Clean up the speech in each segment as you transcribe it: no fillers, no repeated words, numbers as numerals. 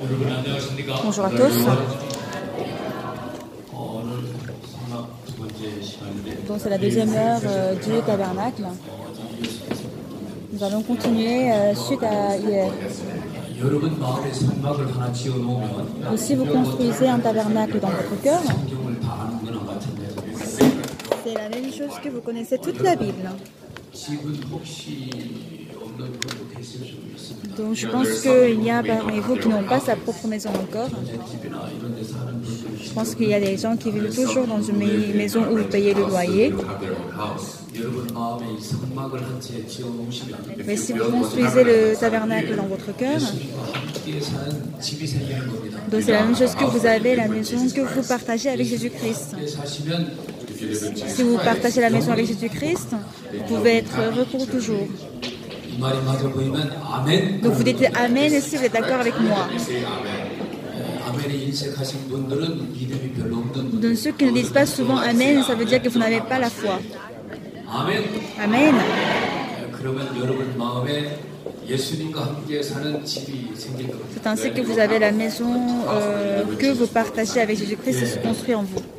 Bonjour à tous. Donc c'est la deuxième heure du tabernacle. Nous allons continuer suite à hier. Et si vous construisez un tabernacle dans votre cœur, c'est la même chose que vous connaissez toute la Bible. Donc je pense qu'il y a parmi vous qui n'ont pas sa propre maison encore. Je pense qu'il y a des gens qui vivent toujours dans une maison où vous payez le loyer. Mais si vous construisez le tabernacle dans votre cœur, donc c'est la même chose que vous avez la maison que vous partagez avec Jésus-Christ. Si vous partagez la maison avec Jésus-Christ, vous pouvez être heureux pour toujours. Donc vous dites Amen si vous êtes d'accord avec moi. Donc ceux qui ne disent pas souvent Amen, ça veut dire que vous n'avez pas la foi. Amen. C'est ainsi que vous avez la maison que vous partagez avec Jésus-Christ se construit en vous.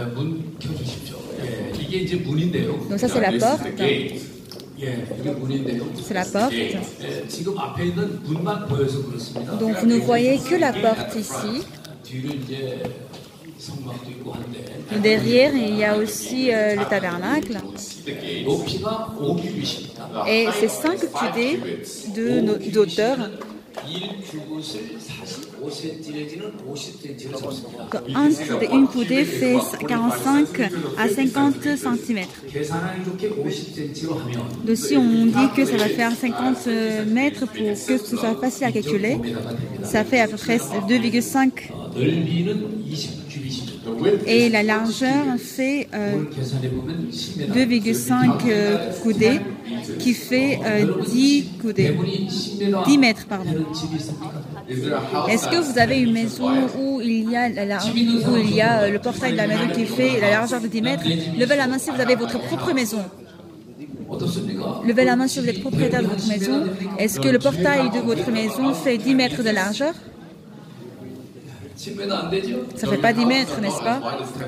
Donc ça c'est la porte. C'est la porte. Donc vous ne voyez que la porte ici. Derrière, il y a aussi le tabernacle. Et c'est 5 cudées d'auteur. Une coudée fait 45 à 50 cm. Donc si on dit que ça va faire 50 mètres pour que ce soit facile à calculer, ça fait à peu près 2,5. Et la largeur fait 2,5 coudées, qui fait 10 coudées. 10 mètres, pardon. Est-ce que vous avez une maison où il y a, le portail de la maison qui fait la largeur de 10 mètres? Levez la main si vous avez votre propre maison. Levez la main si vous êtes propriétaire de votre maison. Est-ce que le portail de votre maison fait 10 mètres de largeur? Ça ne fait pas 10 mètres, n'est-ce pas?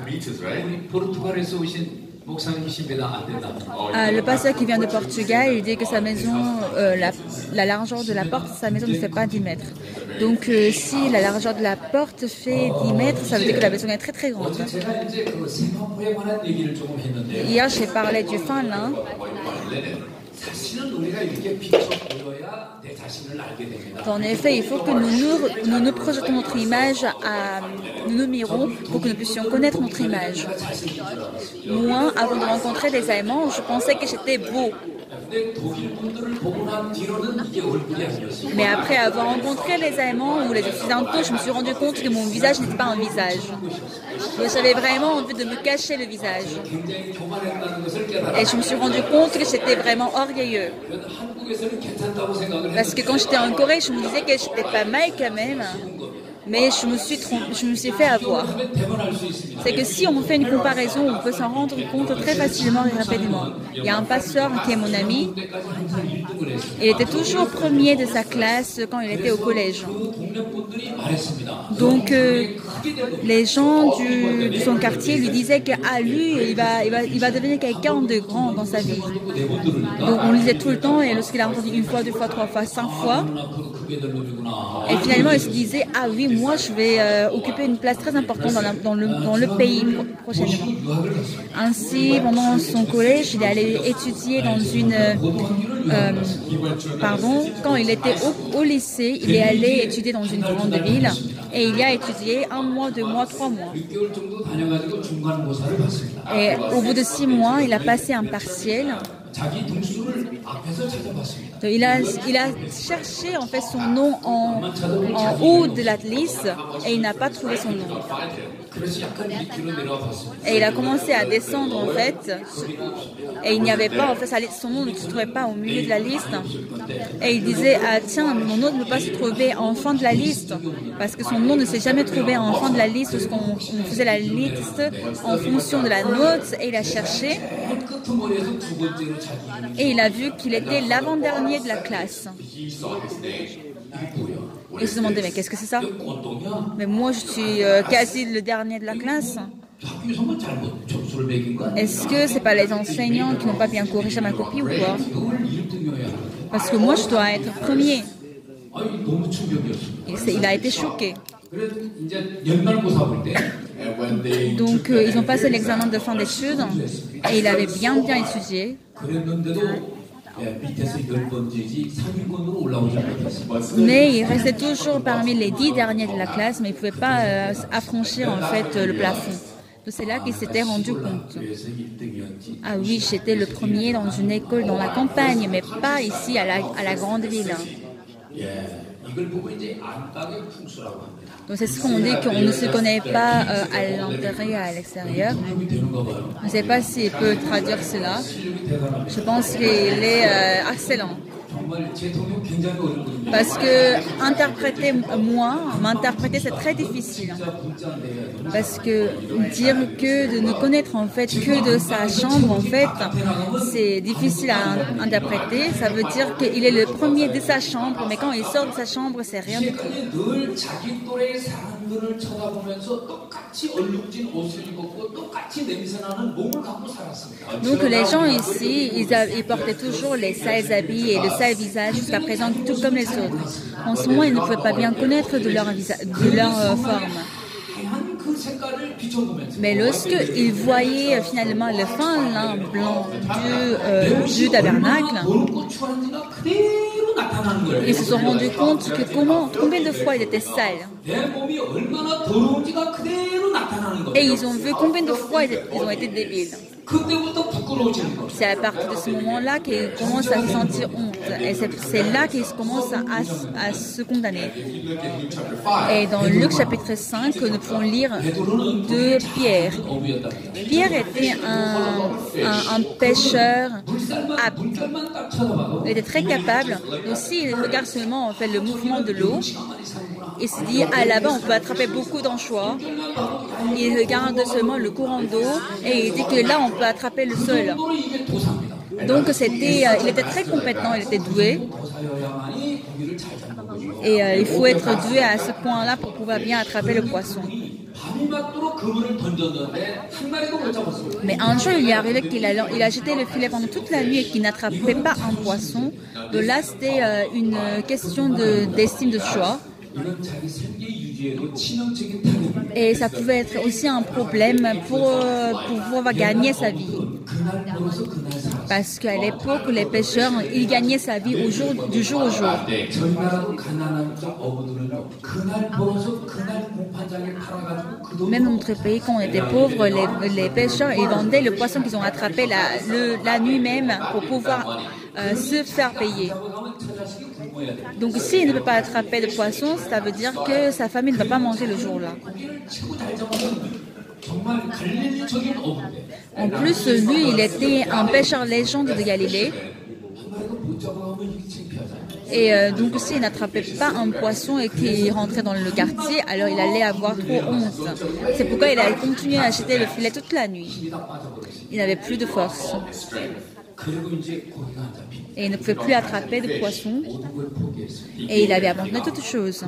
Le pasteur qui vient de Portugal, il dit que sa maison, la largeur de la porte de sa maison ne fait pas 10 mètres. Donc si la largeur de la porte fait 10 mètres, ça veut dire que la maison est très très grande. Hier, j'ai parlé du fin lin. En effet, il faut que nous projetons notre image, nous nous mirons pour que nous puissions connaître notre image. Moi, avant de rencontrer des Allemands, je pensais que j'étais beau. Mais après avoir rencontré les Allemands ou les Occidentaux, je me suis rendu compte que mon visage n'était pas un visage. J'avais vraiment envie de me cacher le visage. Et je me suis rendu compte que j'étais vraiment orgueilleux. Parce que quand j'étais en Corée, je me disais que j'étais pas mal quand même. Mais je me suis fait avoir. C'est que si on fait une comparaison, on peut s'en rendre compte très facilement et rapidement. Il y a un pasteur qui est mon ami. Il était toujours premier de sa classe quand il était au collège. Donc, les gens de son quartier lui disaient que lui, il va devenir quelqu'un de grand dans sa vie. Donc, on lisait tout le temps et lorsqu'il a entendu 1 fois, 2 fois, 3 fois, 5 fois, et finalement, il se disait, ah oui, moi, je vais occuper une place très importante dans le pays prochainement. Ainsi, pendant son collège, il est allé étudier dans quand il était au lycée, il est allé étudier dans une grande ville et il y a étudié 1 mois, 2 mois, 3 mois. Et au bout de 6 mois, il a passé un partiel. Il a cherché en fait son nom en haut de la liste et il n'a pas trouvé son nom. Et il a commencé à descendre en fait et il n'y avait pas en fait son nom ne se trouvait pas au milieu de la liste et il disait ah tiens mon nom ne peut pas se trouver en fin de la liste parce que son nom ne s'est jamais trouvé en fin de la liste lorsqu'on faisait la liste en fonction de la note et il a cherché et il a vu qu'il était l'avant-dernier de la classe. Ils se demandaient, mais qu'est-ce que c'est ça? Mais moi, je suis quasi le dernier de la classe. Est-ce que c'est pas les enseignants qui n'ont pas bien corrigé ma copie ou quoi? Parce que moi, je dois être premier. Il a été choqué. Donc, ils ont passé l'examen de fin d'études et il avait bien étudié. Mais il restait toujours parmi les 10 derniers de la classe, mais il ne pouvait pas affranchir en fait le plafond. Donc c'est là qu'il s'était rendu compte. Ah oui, j'étais le premier dans une école dans la campagne, mais pas ici à la grande ville. Donc c'est ce qu'on dit, qu'on ne se connaît pas à l'intérieur et à l'extérieur. Je ne sais pas s'il peut traduire cela. Je pense qu'il est excellent. Parce que m'interpréter c'est très difficile. Parce que dire que de ne connaître en fait que de sa chambre en fait, c'est difficile à interpréter. Ça veut dire qu'il est le premier de sa chambre, mais quand il sort de sa chambre, c'est rien du tout. Donc les gens ici, ils portaient toujours les sales habits et le sale visage jusqu'à présent, tout comme les autres. En ce moment, ils ne pouvaient pas bien connaître de leur forme. Mais lorsqu'ils voyaient finalement le fin lin blanc du tabernacle, ils se sont rendus compte que combien de fois il était sale. Et ils ont vu combien de fois ils ont été débiles. C'est à partir de ce moment-là qu'ils commencent à se sentir honte. Et c'est là qu'ils commencent à se condamner. Et dans Luc chapitre 5, nous pouvons lire de Pierre. Pierre était un pêcheur apte. Il était très capable. Aussi, il regarde seulement en fait, le mouvement de l'eau. Il se dit, là-bas, on peut attraper beaucoup d'anchois. Il regarde seulement le courant d'eau et il dit que là, on peut attraper le sol. Donc, il était très compétent, il était doué. Et il faut être doué à ce point-là pour pouvoir bien attraper le poisson. Mais un jour, il est arrivé qu'il a jeté le filet pendant toute la nuit et qu'il n'attrapait pas un poisson. Donc là, c'était une question d'estime de soi. Et ça pouvait être aussi un problème pour pouvoir gagner sa vie. Parce qu'à l'époque, les pêcheurs, ils gagnaient sa vie du jour au jour. Même dans notre pays, quand on était pauvres, les pêcheurs, ils vendaient le poisson qu'ils ont attrapé la nuit même pour pouvoir se faire payer. Donc s'il ne peut pas attraper de poisson, ça veut dire que sa famille ne va pas manger le jour-là. En plus, lui, il était un pêcheur légende de Galilée. Et donc s'il n'attrapait pas un poisson et qu'il rentrait dans le quartier, alors il allait avoir trop honte. C'est pourquoi il a continué à jeter le filet toute la nuit. Il n'avait plus de force. Et il ne pouvait plus attraper de poissons. Et il avait abandonné toutes choses.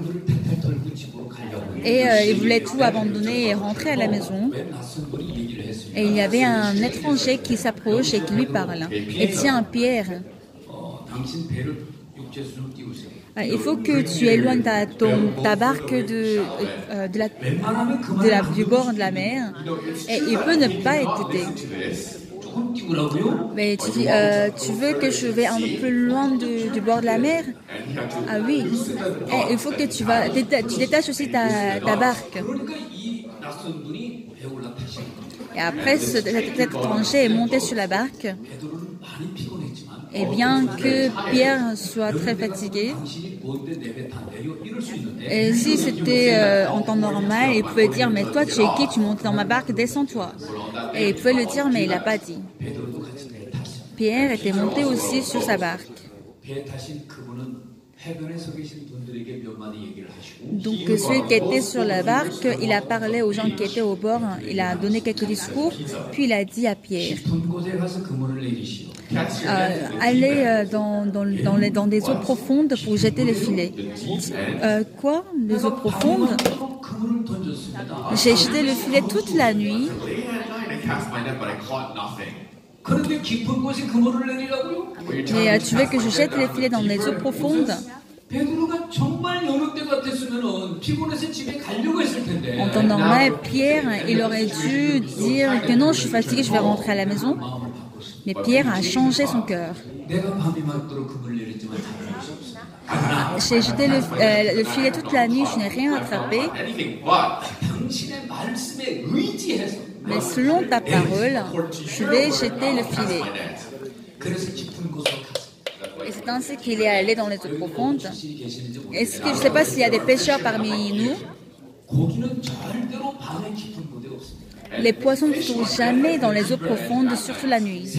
Et il voulait tout abandonner et rentrer à la maison. Et il y avait un étranger qui s'approche et qui lui parle. Et tiens, Pierre, il faut que tu éloignes ta barque du bord de la mer. Et il peut ne pas écouter. Mais tu dis, tu veux que je vais un peu plus loin du bord de la mer? Ah oui. Et il faut que tu détaches aussi ta barque. Et après, cet étranger est monté sur la barque. Et bien que Pierre soit très fatigué, et si c'était en temps normal, il pouvait dire, mais toi tu es qui, tu montes dans ma barque, descends-toi. Et il pouvait le dire, mais il n'a pas dit. Pierre était monté aussi sur sa barque. Donc celui qui était sur la barque, il a parlé aux gens qui étaient au bord, il a donné quelques discours, puis il a dit à Pierre, allez dans des eaux profondes pour jeter le filet. Quoi? Les eaux profondes? J'ai jeté le filet toute la nuit. Mais tu veux que je jette les filets dans les eaux profondes? En temps normal, Pierre, il aurait dû dire que non, je suis fatigué, je vais rentrer à la maison. Mais Pierre a changé son cœur. J'ai jeté le filet toute la nuit, je n'ai rien attrapé. Mais selon ta parole, je vais jeter le filet. Et c'est ainsi qu'il est allé dans les eaux profondes. Est-ce que je ne sais pas s'il y a des pêcheurs parmi nous? Les poissons ne sont jamais dans les eaux profondes, surtout la nuit.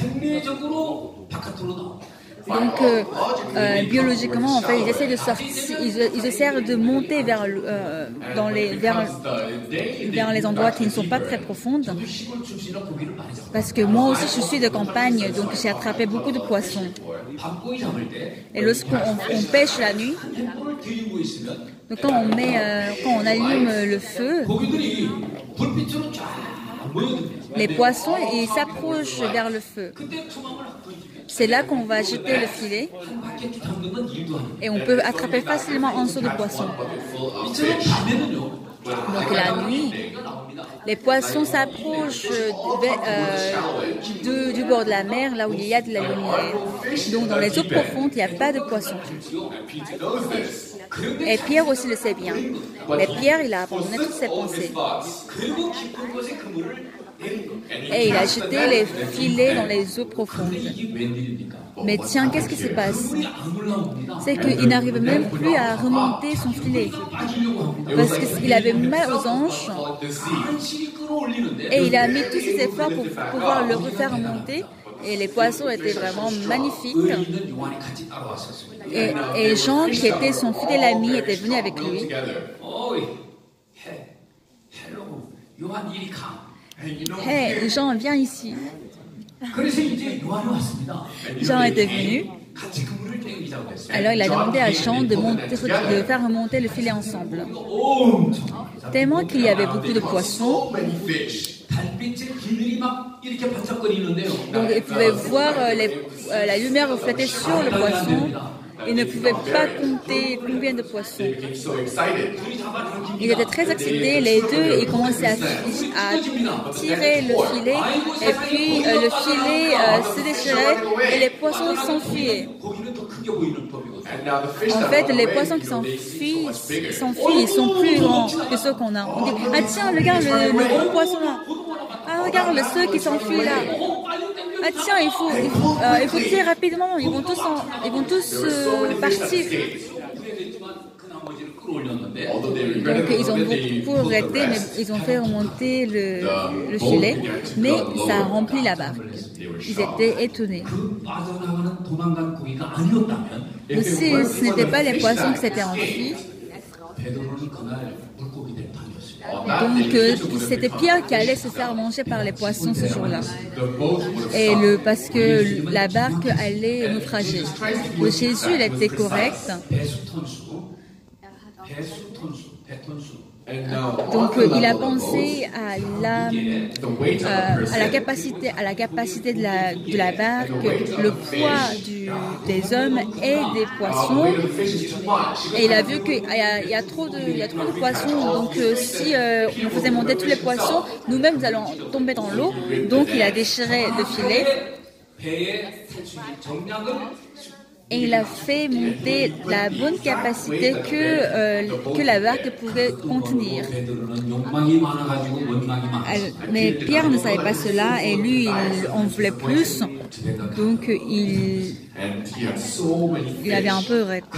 Donc, biologiquement, en fait, ils essaient de sortir, ils essaient de monter vers les endroits qui ne sont pas très profonds. Parce que moi aussi, je suis de campagne, donc j'ai attrapé beaucoup de poissons. Et lorsqu'on pêche la nuit, donc quand on allume le feu, les poissons, ils s'approchent vers le feu. C'est là qu'on va jeter le filet et on peut attraper facilement un seau de poisson. Donc la nuit, les poissons s'approchent du bord de la mer, là où il y a de la lumière. Donc dans les eaux profondes, il n'y a pas de poissons. Et Pierre aussi le sait bien. Mais Pierre, il a abandonné toutes ses pensées. Et il a jeté les filets dans les eaux profondes. Mais tiens, qu'est-ce qui se passe? C'est qu'il n'arrive même plus à remonter son filet. Parce qu'il avait mal aux hanches. Et il a mis tous ses efforts pour pouvoir le refaire remonter. Et les poissons étaient vraiment magnifiques. Et Jean, qui était son fidèle ami, était venu avec lui. Hey, Jean, viens ici. Jean était venu. Alors il a demandé à Jean de faire remonter le filet ensemble. Tellement qu'il y avait beaucoup de poissons. Donc il pouvait voir la lumière reflétée sur le poisson. Il ne pouvait pas compter combien de poissons. Ils étaient très excités, les deux, ils commençaient à tirer le filet, et puis le filet se déchirait et les poissons s'enfuyaient. En fait, les poissons qui s'enfuient, ils sont plus grands que ceux qu'on a. On dit, ah tiens, regarde le gros poisson là. Ah regarde ceux qui s'enfuient là. Ah tiens, il faut tirer rapidement, ils vont tous partir. Donc ils ont beaucoup regretté, mais ils ont fait remonter le filet, mais ça a rempli la barque. Ils étaient étonnés. Mais si ce n'était pas les poissons qui s'étaient enfuis, donc c'était Pierre qui allait se faire manger par les poissons ce jour-là. Et parce que la barque allait naufrager. Le Jésus, il était correct. Donc il a pensé à la capacité de la barque, le poids des hommes et des poissons. Et il a vu qu'il y a trop de poissons. Donc si on faisait monter tous les poissons, nous-mêmes nous allons tomber dans l'eau. Donc il a déchiré le filet. Et il a fait monter la bonne capacité que la barque pouvait contenir. Mais Pierre ne savait pas cela et lui, il en voulait plus. Donc il avait un peu regretté.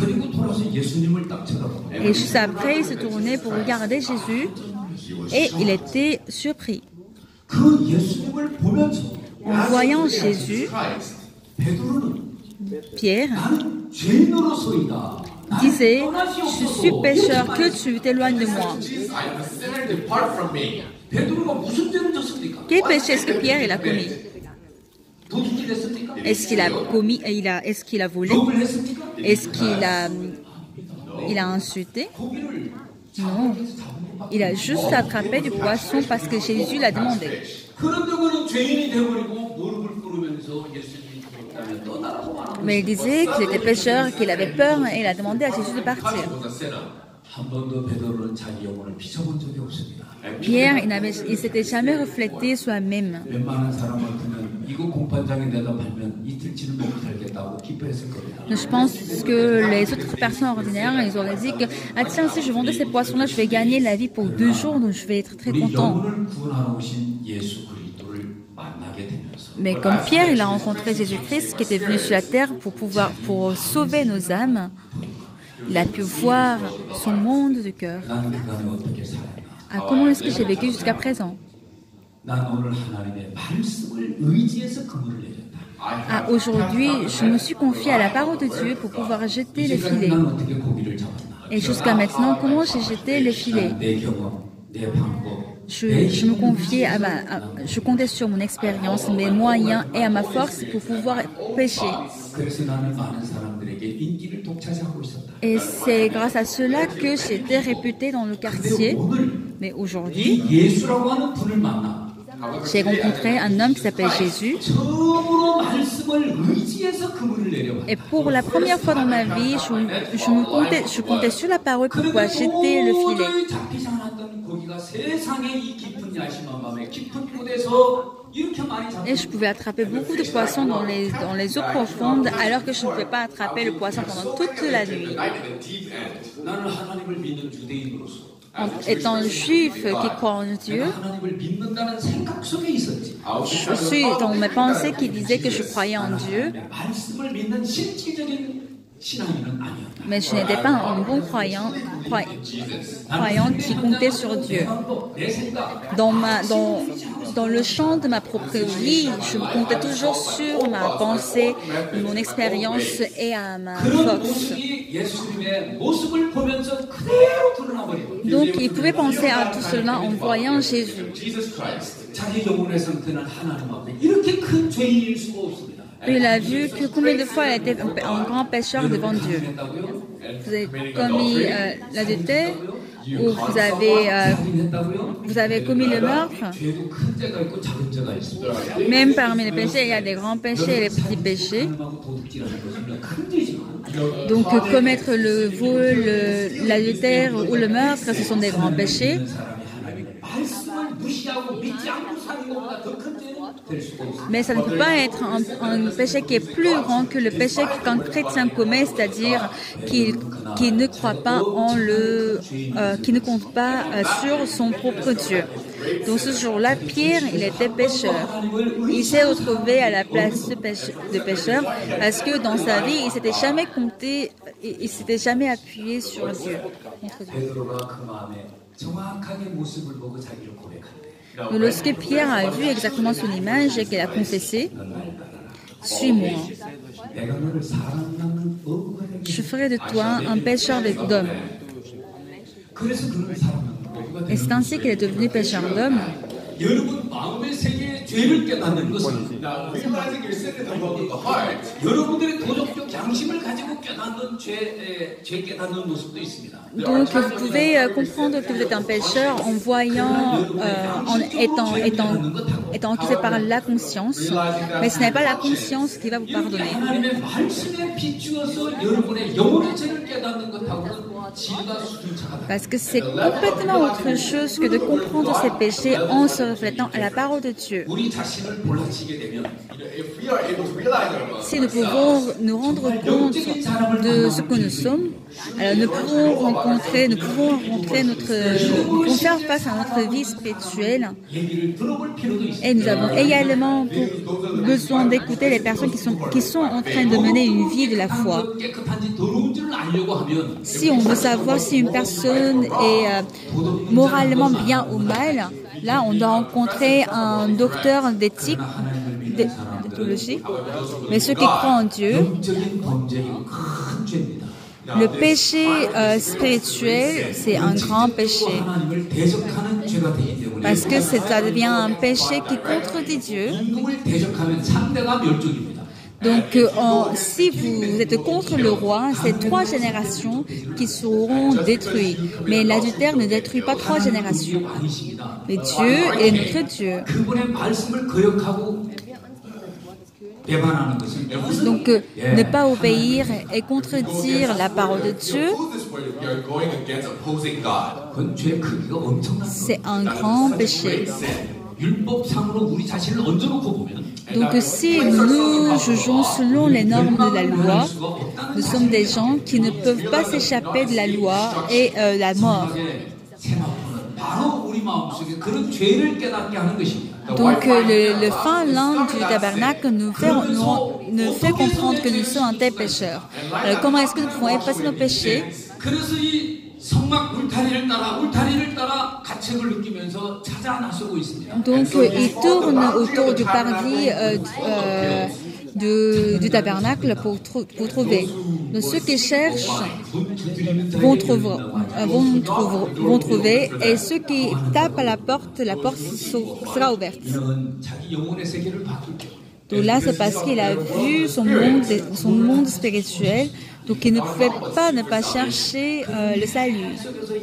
Et juste après, il se tournait pour regarder Jésus et il était surpris. En voyant Jésus, Pierre, disait, je suis pécheur, que tu t'éloignes de moi. Quel péché est-ce que Pierre il a commis? Est-ce qu'il a commis, est-ce qu'il a volé? Est-ce qu'il a insulté? Non. Il a juste attrapé du poisson parce que Jésus l'a demandé. Mais il disait qu'il était pécheur, qu'il avait peur et il a demandé à Jésus de partir. Pierre, il ne s'était jamais reflété soi-même. Je pense que les autres personnes ordinaires, ils auraient dit que ah tiens, si je vendais ces poissons-là, je vais gagner la vie pour 2 jours, donc je vais être très content. Mais comme Pierre, il a rencontré Jésus-Christ qui était venu sur la terre pour sauver nos âmes, il a pu voir son monde de cœur. Ah, comment est-ce que j'ai vécu jusqu'à présent? Ah, aujourd'hui, je me suis confié à la parole de Dieu pour pouvoir jeter les filets. Et jusqu'à maintenant, comment j'ai jeté les filets? Je me confiais je comptais sur mon expérience, mes moyens et à ma force pour pouvoir pêcher. Et c'est grâce à cela que j'étais réputé dans le quartier. Mais aujourd'hui, j'ai rencontré un homme qui s'appelle Jésus. Et pour la première fois dans ma vie, je comptais sur la parole pour pouvoir jeter le filet. Et je pouvais attraper beaucoup de poissons dans les eaux profondes, alors que je ne pouvais pas attraper le poisson pendant toute la nuit. Étant juif qui croit en Dieu, je suis dans mes pensées qui disaient que je croyais en Dieu, mais je n'étais pas un bon croyant qui comptait sur Dieu. Dans le champ de ma propre vie, je comptais toujours sur ma pensée, mon expérience et à ma force. Donc, il pouvait penser à tout cela en voyant Jésus. Il a vu que combien de fois il était un grand pécheur devant Dieu. Vous avez commis l'adultère ou vous avez commis le meurtre. Même parmi les péchés, il y a des grands péchés et les petits péchés. Donc commettre le vol, l'adultère ou le meurtre, ce sont des grands péchés. Mais ça ne peut pas être un péché qui est plus grand que le péché qu'un chrétien commet, c'est-à-dire qui ne croit pas qui ne compte pas sur son propre Dieu. Donc ce jour-là, Pierre, il était pécheur. Il s'est retrouvé à la place de pécheur parce que dans sa vie, il s'était jamais compté, il s'était jamais appuyé sur Dieu. Lorsque Pierre a vu exactement son image et qu'il a confessé, « Suis-moi, je ferai de toi un pêcheur d'hommes. » Et c'est ainsi qu'il est devenu pêcheur d'hommes. Donc vous pouvez comprendre que vous êtes un pécheur en voyant, en étant occupé par la conscience, mais ce n'est pas la conscience qui va vous pardonner. Parce que c'est complètement autre chose que de comprendre ses péchés en se reflétant à la parole de Dieu. Si nous pouvons nous rendre compte de ce que nous sommes, alors nous pouvons faire face à notre vie spirituelle. Et nous avons également besoin d'écouter les personnes qui sont en train de mener une vie de la foi. Si on veut savoir si une personne est moralement bien ou mal, là on doit rencontrer un docteur d'éthique, d'éthologie. Mais ceux qui croient en Dieu, Le péché spirituel, c'est un grand péché. Parce que ça devient un péché qui contredit Dieu. Donc, si vous êtes contre le roi, c'est 3 générations qui seront détruites. Mais l'adultère ne détruit pas 3 générations. Mais Dieu est notre Dieu. Donc, ne pas obéir et contredire la parole de Dieu, c'est un grand péché. Donc si nous jugeons selon les normes de la loi, nous sommes des gens qui ne peuvent pas s'échapper de la loi et la mort. Donc le fin lin du tabernacle nous fait comprendre que nous sommes un tel pécheur. Alors comment est-ce que nous pouvons effacer nos péchés? Donc il tourne autour du parvis du tabernacle pour trouver. Donc ceux qui cherchent vont trouver, et ceux qui tapent à la porte sera ouverte. Donc là, c'est parce qu'il a vu son monde spirituel, donc il ne pouvait pas ne pas chercher le salut.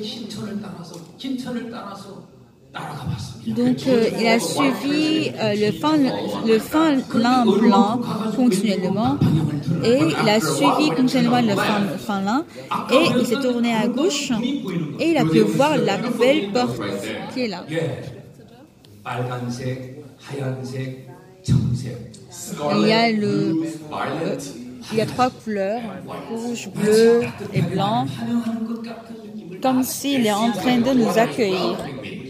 Donc il a suivi le fin lin blanc continuellement, et il a suivi continuellement le fin lin, et il s'est tourné à gauche, et il a pu voir la belle porte qui est là. Il y a 3 couleurs, rouge, bleu et blanc, comme s'il est en train de nous accueillir.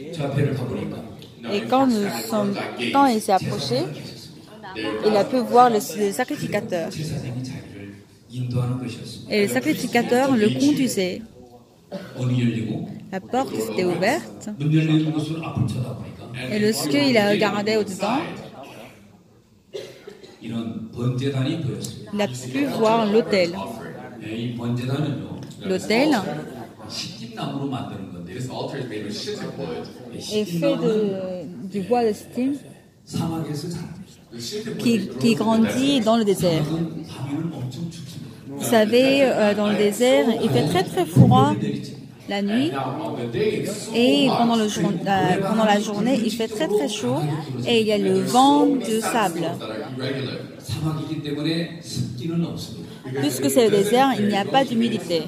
Et quand il s'est approché, il a pu voir le sacrificateur. Et le sacrificateur le conduisait. La porte s'était ouverte. Et lorsqu'il a regardé au-dedans, il a pu voir l'autel. L'autel est fait du bois de sittim qui grandit dans le désert. Vous savez, dans le désert, il fait très très froid la nuit, et pendant la journée, il fait très très chaud, et il y a le vent de sable. Puisque c'est le désert, il n'y a pas d'humidité.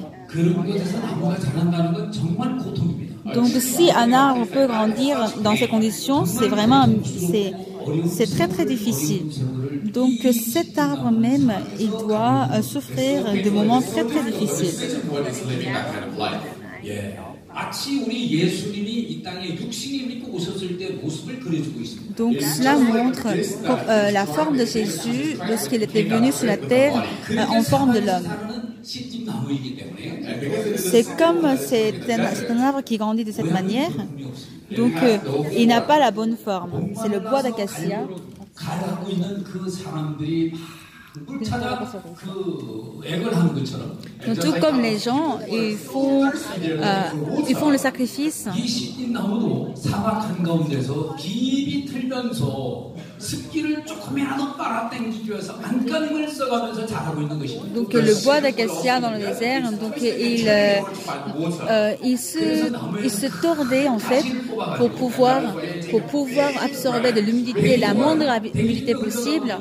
Donc si un arbre peut grandir dans ces conditions, c'est très très difficile. Donc cet arbre même, il doit souffrir de moments très très difficiles. Donc cela montre la forme de Jésus lorsqu'il était venu sur la terre en forme de l'homme. C'est un arbre qui grandit de cette manière, donc il n'a pas la bonne forme. C'est le bois d'acacia. Donc, tout comme les gens, ils font le sacrifice. Donc le bois d'acacia dans le désert, donc il se tordait en fait pour pouvoir absorber de l'humidité, la moindre humidité possible.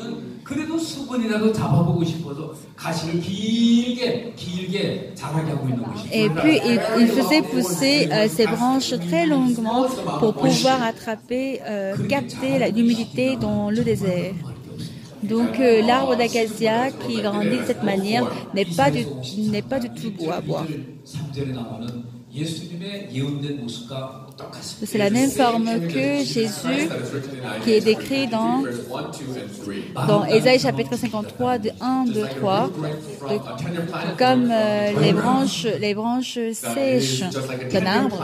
Et puis il faisait pousser ses branches très longuement pour pouvoir capter l'humidité dans le désert. Donc l'arbre d'acacia qui grandit de cette manière n'est pas du tout beau à voir. C'est la même forme que Jésus qui est décrit dans Ésaïe chapitre 53 de 1, 2, 3, comme les branches sèches d'un arbre.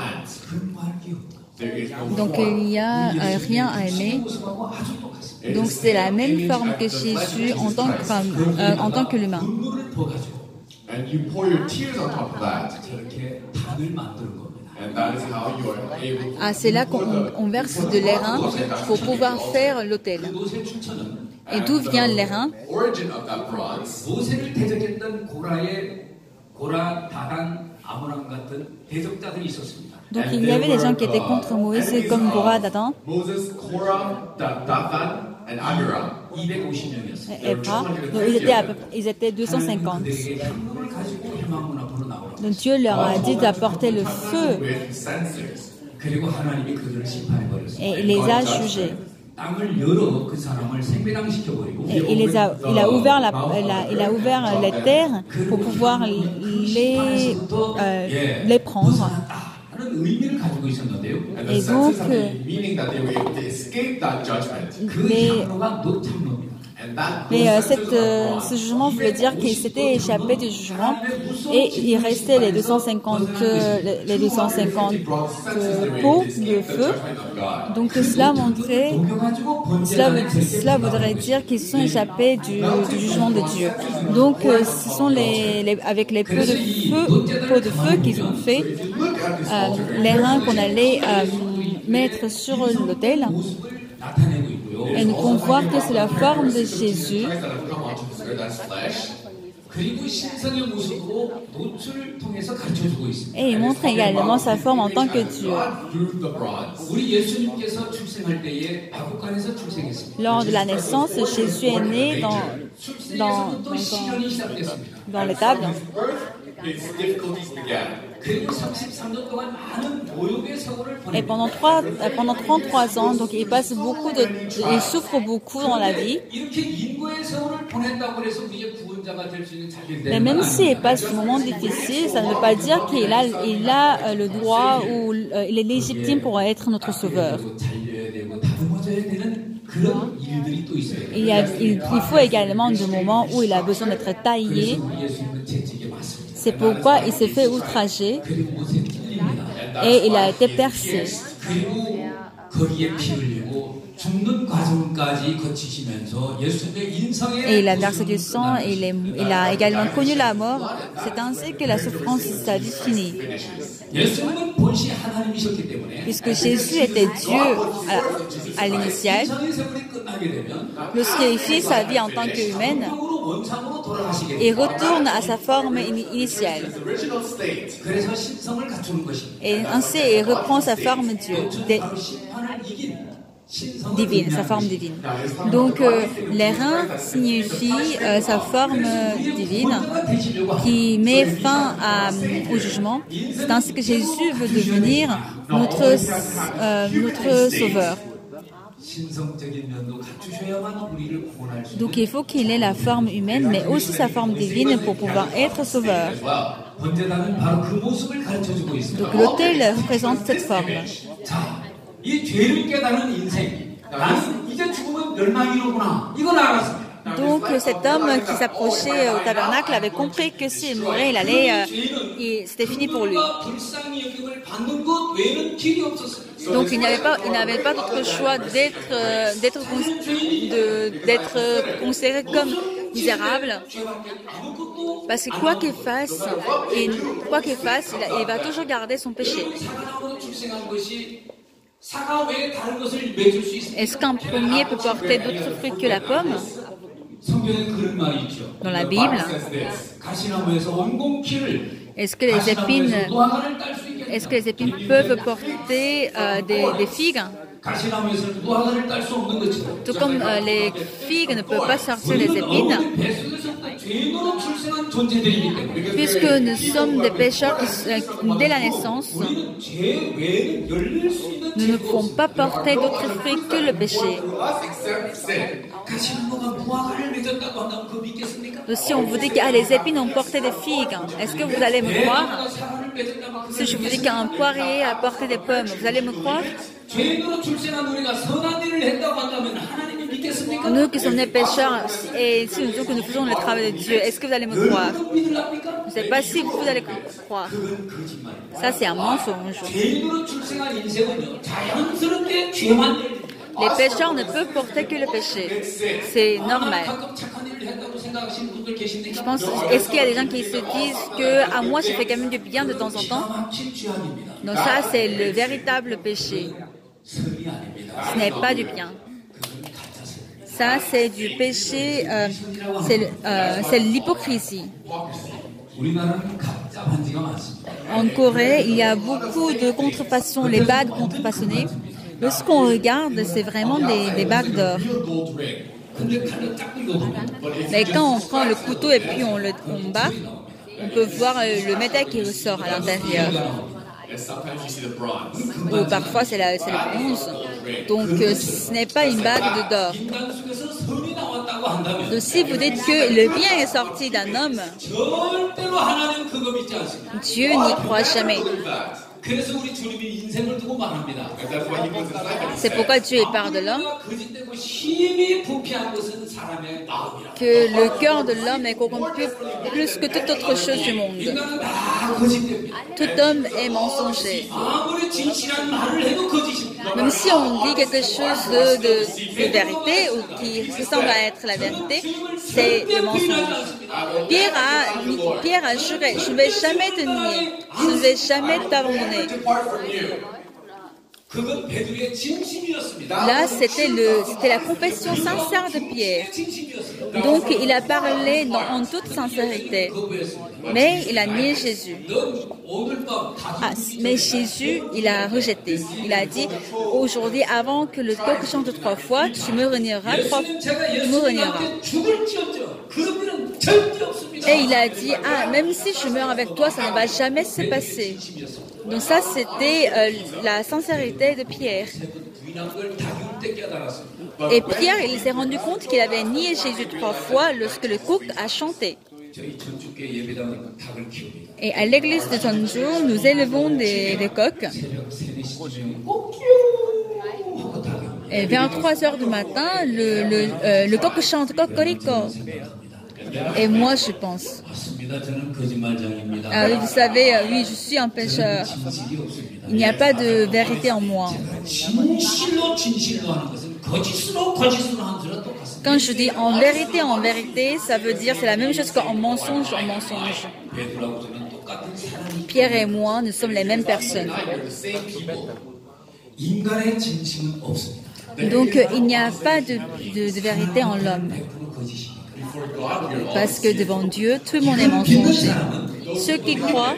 Donc il n'y a rien à aimer. Donc c'est la même forme que Jésus en tant que l'humain. And you pour your tears on top of that. 저렇게 단을 만드는 겁니다. And that is how you are able to. Ah, c'est là qu'on verse de l'airain pour pouvoir faire l'autel. 노새 출처는 Et d'où vient l'airain? Origin of that bronze. 모세를 대적했던 고라, 다단, 아므람 같은 대적자들이 있었습니다. Donc il y avait des gens qui étaient contre Moïse, comme Korah, Dathan, Moses, Korah, Dathan, and Abiram. 250명이었습니다. et Epra. Donc ils étaient 250. 향로를 가지고 회막문 앞으로 나오라고. Donc Dieu leur a dit d'apporter le feu With censers. 그리고 하나님이 그들을 심판해 버렸습니다. et il les a jugés. 땅을 열어 그 사람을 생매당시켜 버리고. Et il a ouvert les terres pour pouvoir les prendre. 하는 의미를 가지고 있었는데요. And the censers had the meaning that they were able to escape that judgment. 그 향로가 노창로입니다. And that Mais those censers ce jugement voulait dire qu'ils s'étaient échappés du jugement et il restait les 250 pots de feu. Donc cela voudrait dire qu'ils se sont échappés du jugement de Dieu. Donc ce sont avec les pots de feu qu'ils ont fait l'airain qu'on allait mettre sur l'autel. Et nous pouvons voir que c'est la forme de Jésus. Et il montre également sa forme en tant que Dieu. Lors de la naissance, Jésus est né dans l'étable. Et pendant 33 ans, donc il souffre beaucoup dans la vie. Mais même s'il passe ce moment difficile, ça ne veut pas dire qu'il a le droit ou il est légitime pour être notre sauveur. Il faut également des moments où il a besoin d'être taillé. C'est pourquoi il s'est fait outrager et il a été percé. Et il a versé du sang et il a également connu la mort. C'est ainsi que la souffrance de sa vie finit. Puisque Jésus était Dieu à l'initial, lorsqu'il fit sa vie en tant qu'humaine, il retourne à sa forme initiale. Et ainsi, il reprend sa forme divine, sa forme divine. Donc, l'airain signifie sa forme divine qui met fin au jugement. C'est ainsi que Jésus veut devenir notre sauveur. Donc il faut qu'il ait la forme humaine, mais aussi sa forme divine pour pouvoir être sauveur. Donc l'autel représente cette forme. Donc cet homme qui s'approchait au tabernacle avait compris que s'il mourait, c'était fini pour lui. Donc il n'avait pas d'autre choix d'être considéré comme misérable, parce que quoi qu'il fasse, il va toujours garder son péché. Est-ce qu'un pommier peut porter d'autres fruits que la pomme? Dans la Bible, est-ce que les épines peuvent porter des figues? Tout comme les figues ne peuvent pas sortir des épines, puisque nous sommes des pécheurs dès la naissance, nous ne pouvons pas porter d'autres fruits que le péché. Donc, si on vous dit que les épines ont porté des figues, est-ce que vous allez me croire? Si je vous dis qu'un poirier a porté des pommes, vous allez me croire? Nous qui sommes des pécheurs, et si nous disons que nous faisons le travail de Dieu, est-ce que vous allez me croire? Je ne sais pas si vous allez croire. Ça, c'est un mensonge. Les pécheurs ne peuvent porter que le péché. C'est normal. 생각하시는 분들 계십니까? Je pense, est-ce qu'il y a des gens qui se disent que à moi, je fais quand même du bien de temps en temps? 막힌 죄악입니다. Donc ça, c'est le véritable péché. 선이 아닙니다. Ce n'est pas du bien. 그건 가짜세요. Ça, c'est du péché, c'est l'hypocrisie. 우리나라는 가짜 반지가 많습니다. En Corée, il y a beaucoup de contrefaçons, les bagues contrefaçonnées. Lorsqu'on regarde, c'est vraiment des bagues d'or. 근데 칼로 딱 긁어보면 Mais quand on prend le couteau et puis on bat, on peut voir le métal qui ressort à l'intérieur. And sometimes you see the bronze. Ou parfois, c'est le bronze. Donc, ce n'est pas une bague d'or. 인간 속에서 선이 나왔다고 한다면 Donc, si vous dites que le bien est sorti d'un homme, 절대로 하나님 그거 믿지 않습니다. Dieu n'y croit jamais. 그래서 우리 주님이 인생을 두고 말합니다. And that's why he puts his life in his C'est pourquoi Dieu parle de l'homme, 거짓되고 힘이 부패한 것은 사람의 마음이라. que le cœur de l'homme est corrompu plus que toute autre chose du monde. 인간은 다 거짓됩니다. Tout homme est mensonger. 아무리 진실한 말을 해도 거짓입니다. Même si on dit quelque chose de vérité ou qui ressemble à être la vérité, c'est le mensonge. Pierre a juré, je ne vais jamais te nier, je ne vais jamais t'abandonner. depart from you. 그건 베드로의 진심이었습니다. Là, c'était la confession sincère de Pierre. 진심이었습니다. Donc, il a parlé en toute sincérité. Mais il a nié Jésus. 넌 오늘 밤 Ah, mais Jésus, il a rejeté. Il a dit, aujourd'hui, avant que le coq chante 3 fois, tu me renieras 3 fois. Tu me renieras. 죽을지언정 그런 일은 절대 없습니다. Et il a dit, ah, même si je meurs avec toi, ça ne va jamais se passer. Donc ça, c'était la sincérité de Pierre. 부인한 걸 다윗 때 깨달았습니다. Et Pierre, il s'est rendu compte qu'il avait nié Jésus 3 fois lorsque le coq a chanté. 저희 전주교 예배당은 닭을 키웁니다. Et à l'église de Jeonju, nous élevons des coqs. 새벽 3, 4시쯤에 꼭끼우 하고 닭이 Et vers 3 heures du matin, le coq chante cocorico. Et moi, je pense, 맞습니다. 저는 거짓말장입니다. ah, oui, vous savez, oui, je suis un pécheur. 진실이 없습니다. Il n'y a pas de vérité en moi. 진실로 진실로 하는 것은 거짓으로 거짓으로 하는 줄은 똑같습니다. Quand je dis en vérité, ça veut dire c'est la même chose qu'en mensonge, en mensonge. 베드로하고 저는 똑같은 사람이 Pierre et moi, nous sommes les mêmes personnes. We're the same people. 인간의 진심은 없습니다. Donc, il n'y a pas de vérité en l'homme. 100% 거짓입니다. Before God, we're all Parce que devant Dieu, tout le monde est mensonger. Ceux qui croient,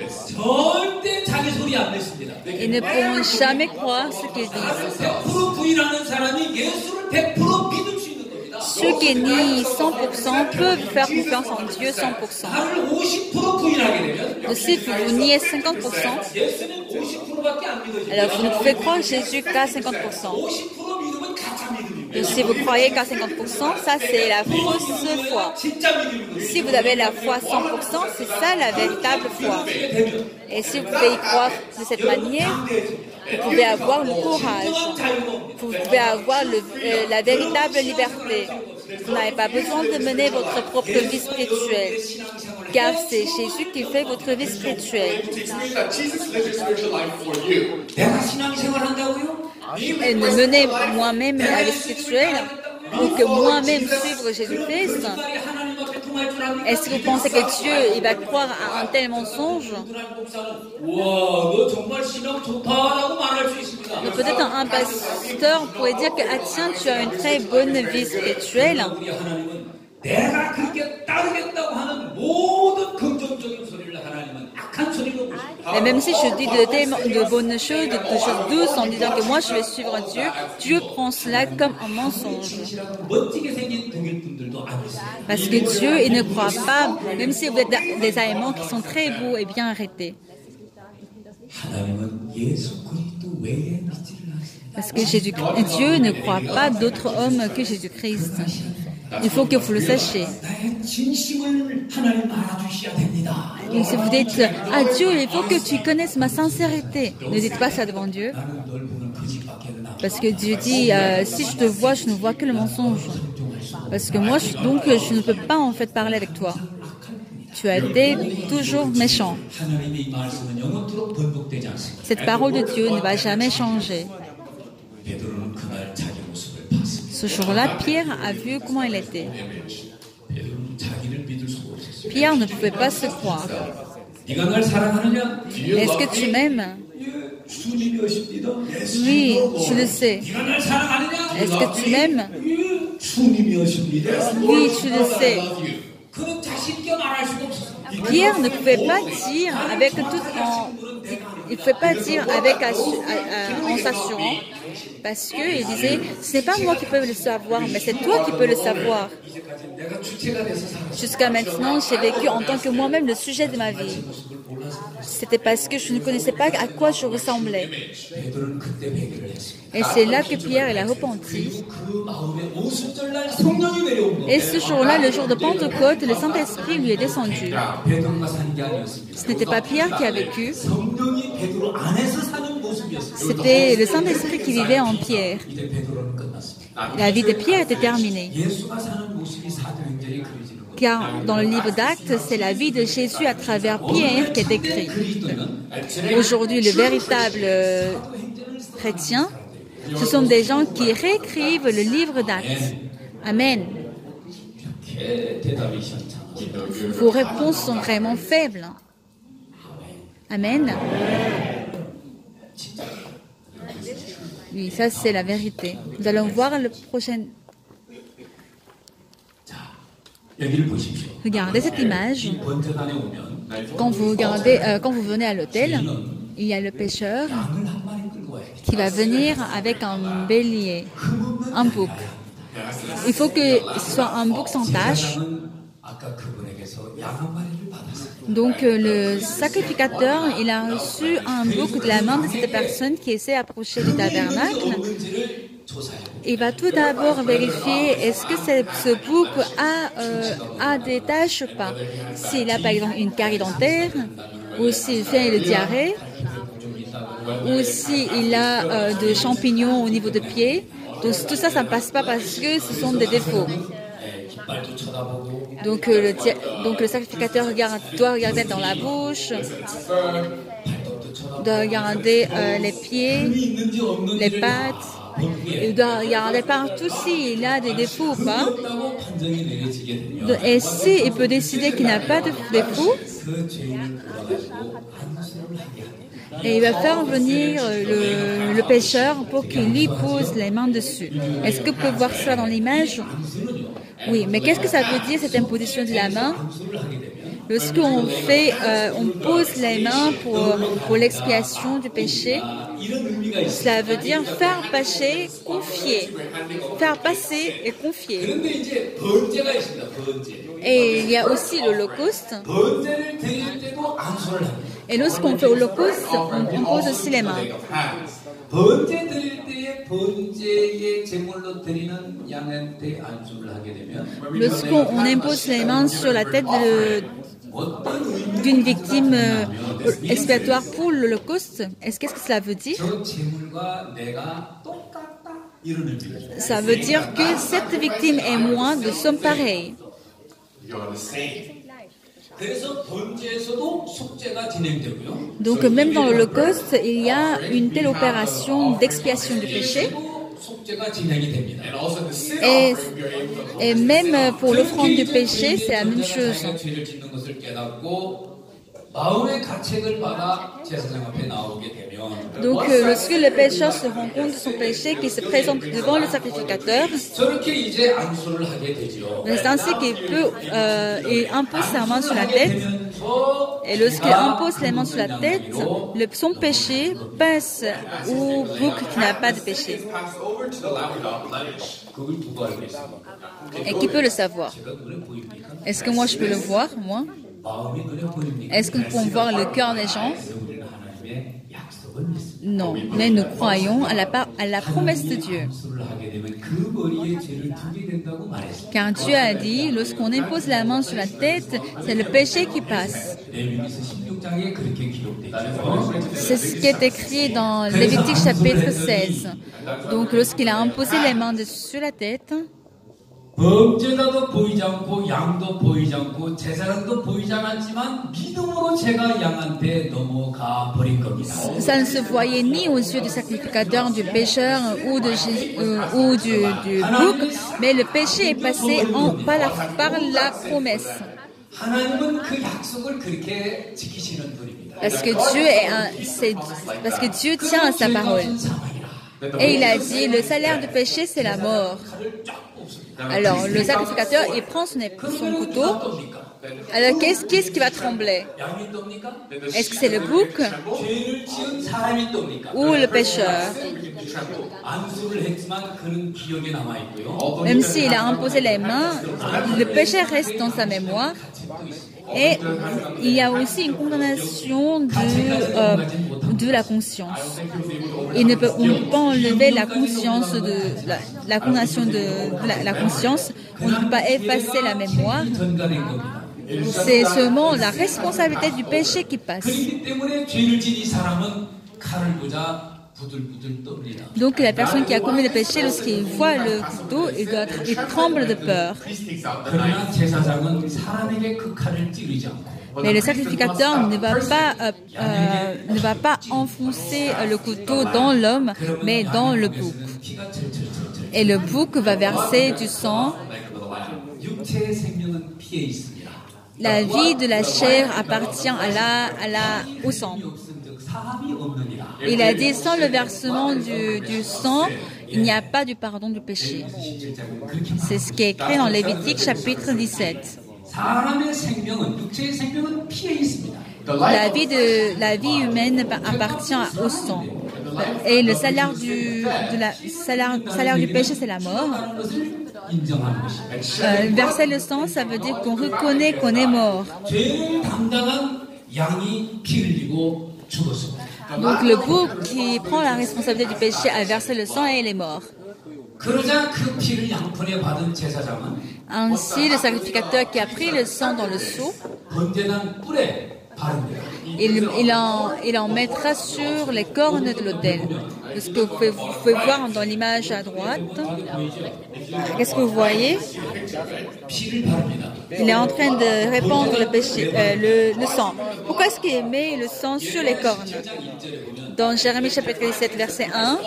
절대 자기 소리 안 냈습니다. ils ne pourront jamais croire ce qu'ils disent. 100% 부인하는 사람이 예수를 100% 믿을 수 있는 겁니다. Ceux qui nient 100% peuvent faire confiance en Dieu 100%. 나를 50% 부인하게 되면 Donc, si vous niez 50%, 예수는 50%밖에 안 믿어집니다. alors vous ne pouvez croire Jésus qu'à 50%. 50% 믿으면 가짜 믿음입니다. Et si vous croyez qu'à 50%, ça c'est la fausse foi. 진짜 믿음입니다. Si vous avez la foi 100%, c'est ça la véritable foi. Et si vous pouvez y croire de cette manière, vous pouvez avoir le courage. Vous pouvez avoir la véritable liberté. Vous n'avez pas besoin de mener votre propre vie spirituelle, car c'est Jésus qui fait votre vie spirituelle. It means that Jesus lived a spiritual life for you. 내가 신앙생활 한다고요? Et de mener moi-même la vie spirituelle, ou que moi-même suivre Jésus-Christ. 하나님 앞에 통할 줄 압니까? Est-ce que vous pensez que Dieu il va croire à un tel mensonge? 와, 너 정말 신앙 좋다라고 말할 수 있습니다. Donc, peut-être un pasteur pourrait dire que ah tiens, tu as une très bonne vie spirituelle. 우리 하나님은 내가 그렇게 따르겠다고 하는 모든 긍정적인 소리를 하나님은 악한 소리로 보십니다. Et même si je dis de bonnes choses, de choses douces en disant que moi je vais suivre Dieu, Dieu prend cela comme un mensonge. 멋지게 생긴 독일 분들도 안 있습니다. Parce que Dieu, il ne croit pas, même si vous êtes des Allemands qui sont très beaux et bien arrêtés. 하나님은 예수 그리스도 외에 믿지를 않습니다. Parce que Dieu ne croit pas d'autre homme que Jésus-Christ. Il faut que vous le sachiez. 나의 진심을 하나님 알아주셔야 됩니다. Et si vous dites, ah Dieu, il faut que tu connaisses ma sincérité, ne dites pas ça devant Dieu. 나는 널 보면 거짓밖에는 안 Parce que Dieu dit, si je te vois, je ne vois que le mensonge. Parce que moi, je ne peux pas en fait parler avec toi. Tu as été toujours méchant. 하나님의 이 말씀은 영원토록 번복되지 않습니다. Cette parole de Dieu ne va jamais changer. 베드로는 그날 자기 모습을 봤습니다. Ce jour-là, Pierre a vu comment il était. 베드로는 자기를 Pierre ne pouvait pas se croire. 네가 날 사랑하느냐? Est-ce que tu m'aimes? 예, 주님이 오십니다. Oui, je le sais. 네가 날 사랑하느냐? Est-ce que tu m'aimes? 예, 주님이 오십니다. Oui, je le sais. 그는 자신 있게 말할 수가 없었어. Pierre ne pouvait pas dire avec il pouvait pas dire avec en s'assurant, parce que il disait, ce n'est pas moi qui peux le savoir, mais c'est toi qui peux le savoir. 내가 주체가 돼서 살았어. Jusqu'à maintenant, j'ai vécu en tant que moi-même le sujet de ma vie. C'était parce que je ne connaissais pas à quoi je ressemblais. 베드로는 그때 회개를 했어. Et c'est là que Pierre il a repenti. 그 마음에 오순절날 성령이 내려온 거. Et ce jour-là, le jour de Pentecôte, le Saint-Esprit lui est descendu. 베드로가 산 게 아니었습니다. Ce n'était pas Pierre qui a vécu, 성령이 베드로 안에서 사는 모습이었어요. c'était le Saint-Esprit qui vivait en Pierre. 이제 베드로는 끝났습니다. La vie de Pierre était terminée. 예수가 사는 모습이 사도행전에 그려지는 거예요. Car dans le livre d'Actes, c'est la vie de Jésus à travers Pierre qui est écrite. Aujourd'hui, le véritable chrétien, ce sont des gens qui réécrivent le livre d'Actes. Amen. 이렇게 대답이 시원찮아. Vos réponses sont vraiment faibles. Amen. Oui, ça c'est la vérité. Nous allons voir le prochain. 여기를 보십시오. Regardez cette image. 이 번제단에 오면 Quand vous venez à l'hôtel, il y a le pêcheur 양을 한 마리 끌고 와야겠죠. qui va venir avec un bélier, un bouc. Il faut que ce soit un bouc sans tache. 제사장은 아까 그분에게서 양 한 마리를 받았어요. Donc le sacrificateur, il a reçu un bouc de la main de cette personne qui essaie d'approcher du tabernacle. 없는지를 조사해야 돼요. Il va tout d'abord vérifier est-ce que ce bouc a des taches ou pas. S'il a par exemple une carie dentaire, ou s'il fait le diarrhée, ou s'il a des champignons au niveau des pieds. Donc tout ça, ça ne passe pas parce que ce sont des défauts. 말도 쳐다보고 Donc le sacrificateur doit regarder dans la bouche, doit regarder les pieds, 있는지 없는지 les pattes. Il doit regarder partout s'il a des défauts ou pas. 없다고 판정이 내려지게 되면 Et s'il peut décider qu'il n'a pas de défauts, 그 죄인을 끌어가지고 안수를 하게 합니다. et il va faire venir le pêcheur pour qu'il lui pose les mains dessus. Est-ce que vous pouvez voir ça dans l'image? Oui, mais qu'est-ce que ça veut dire cette imposition de la main? Lorsqu'on on pose les mains pour l'expiation du péché, 이런 의미가 있어요. cela veut dire faire passer, confier. Faire passer et confier. 그런데 이제 번제가 있습니다. 번제. Et il y a aussi l'Holocauste. 번제를 드릴 때도 안수를 합니다. Et lorsqu'on fait l'Holocauste, on pose aussi les mains. 번제 드릴 때에 번제의 제물로 드리는 양한테 안수를 하게 되면 Lorsqu'on impose les mains sur la tête 어떤 의미 d'une victime expiatoire pour l'Holocauste, qu'est-ce que cela veut dire? 저 제물과 내가 똑같다 이런 의미가 있어요. Ça veut dire que cette victime et moi, nous sommes pareils. 그래서 번제에서도 속죄가 진행되고요. Donc même dans l'Holocauste, il y a une telle opération d'expiation du péché. 속죄가 진행이 됩니다. Et même pour l'offrande du péché, c'est la même chose. 자기가 죄를 짓는 것을 깨닫고 마음의 가책을 받아 제사장 앞에 나오게 되면 Donc lorsque le pécheur se rend compte de son péché, qu'il se présente devant le sacrificateur, 저렇게 이제 안수를 하게 되죠. c'est ainsi il impose sa main sur la tête. 되면서 Et lorsqu'il impose les mains sur la tête, son péché passe au bouc qui n'a pas de péché. 그걸 두고 알고 있습니다. Et qui peut le savoir? 제가 눈에 보입니까? Est-ce que moi je peux le voir, moi? 마음이 눈에 보입니까? Est-ce que nous pouvons voir le cœur des gens? 우리는 하나님의 약속을 믿습니다. Non, mais nous croyons à la promesse de Dieu. 안수를 하게 되면 그 머리에 죄를 두게 된다고 말했습니다. Car Dieu a dit, lorsqu'on impose la main sur la tête, c'est le péché qui passe. 레위기서 16장에 그렇게 기록되어 있죠. C'est ce qui est écrit dans Lévitique chapitre 16. Donc lorsqu'il a imposé les mains sur la tête, 범죄자도 보이지 않고 양도 보이지 않고 제사장도 보이지 않았지만 믿음으로 제가 양한테 넘어가 버린 겁니다. ça ne se voyait ni aux yeux du sacrificateur, du pécheur ou du bouc, mais le péché est passé par la promesse. 하나님은 그 약속을 그렇게 지키시는 분입니다. Parce que parce que Dieu tient à sa parole. Et il a dit, le salaire du péché, c'est la mort. Alors, le sacrificateur, il prend son couteau. Alors, qu'est-ce qui va trembler? Est-ce que c'est le bouc ou le pécheur? Même s'il a imposé les mains, le péché reste dans sa mémoire. Et il y a aussi une condamnation de la conscience. On ne peut pas enlever la conscience la condamnation de la conscience. On ne peut pas effacer la mémoire. C'est seulement la responsabilité du péché qui passe. Donc la personne qui a commis le péché, lorsqu'il voit le couteau, il tremble de peur. Mais le sacrificateur ne va pas enfoncer le couteau dans l'homme, mais dans le bouc. Et le bouc va verser du sang. La vie de la chair appartient au sang. Il a dit, sans le versement du sang, il n'y a pas du pardon du péché. C'est ce qui est écrit dans Lévitique chapitre 17. La vie humaine appartient au sang. Et le salaire du péché, c'est la mort. Verser le sang, ça veut dire qu'on reconnaît qu'on est mort. Donc le bouc qui prend la responsabilité du péché a versé le sang et il est mort. Ainsi, le sacrificateur qui a pris le sang dans le seau, il en mettra sur les cornes de l'autel. Ce que vous pouvez voir dans l'image à droite. Qu'est-ce que vous voyez? Il est en train de répandre le sang. Pourquoi est-ce qu'il met le sang sur les cornes? Dans Jérémie chapitre 17, verset 1,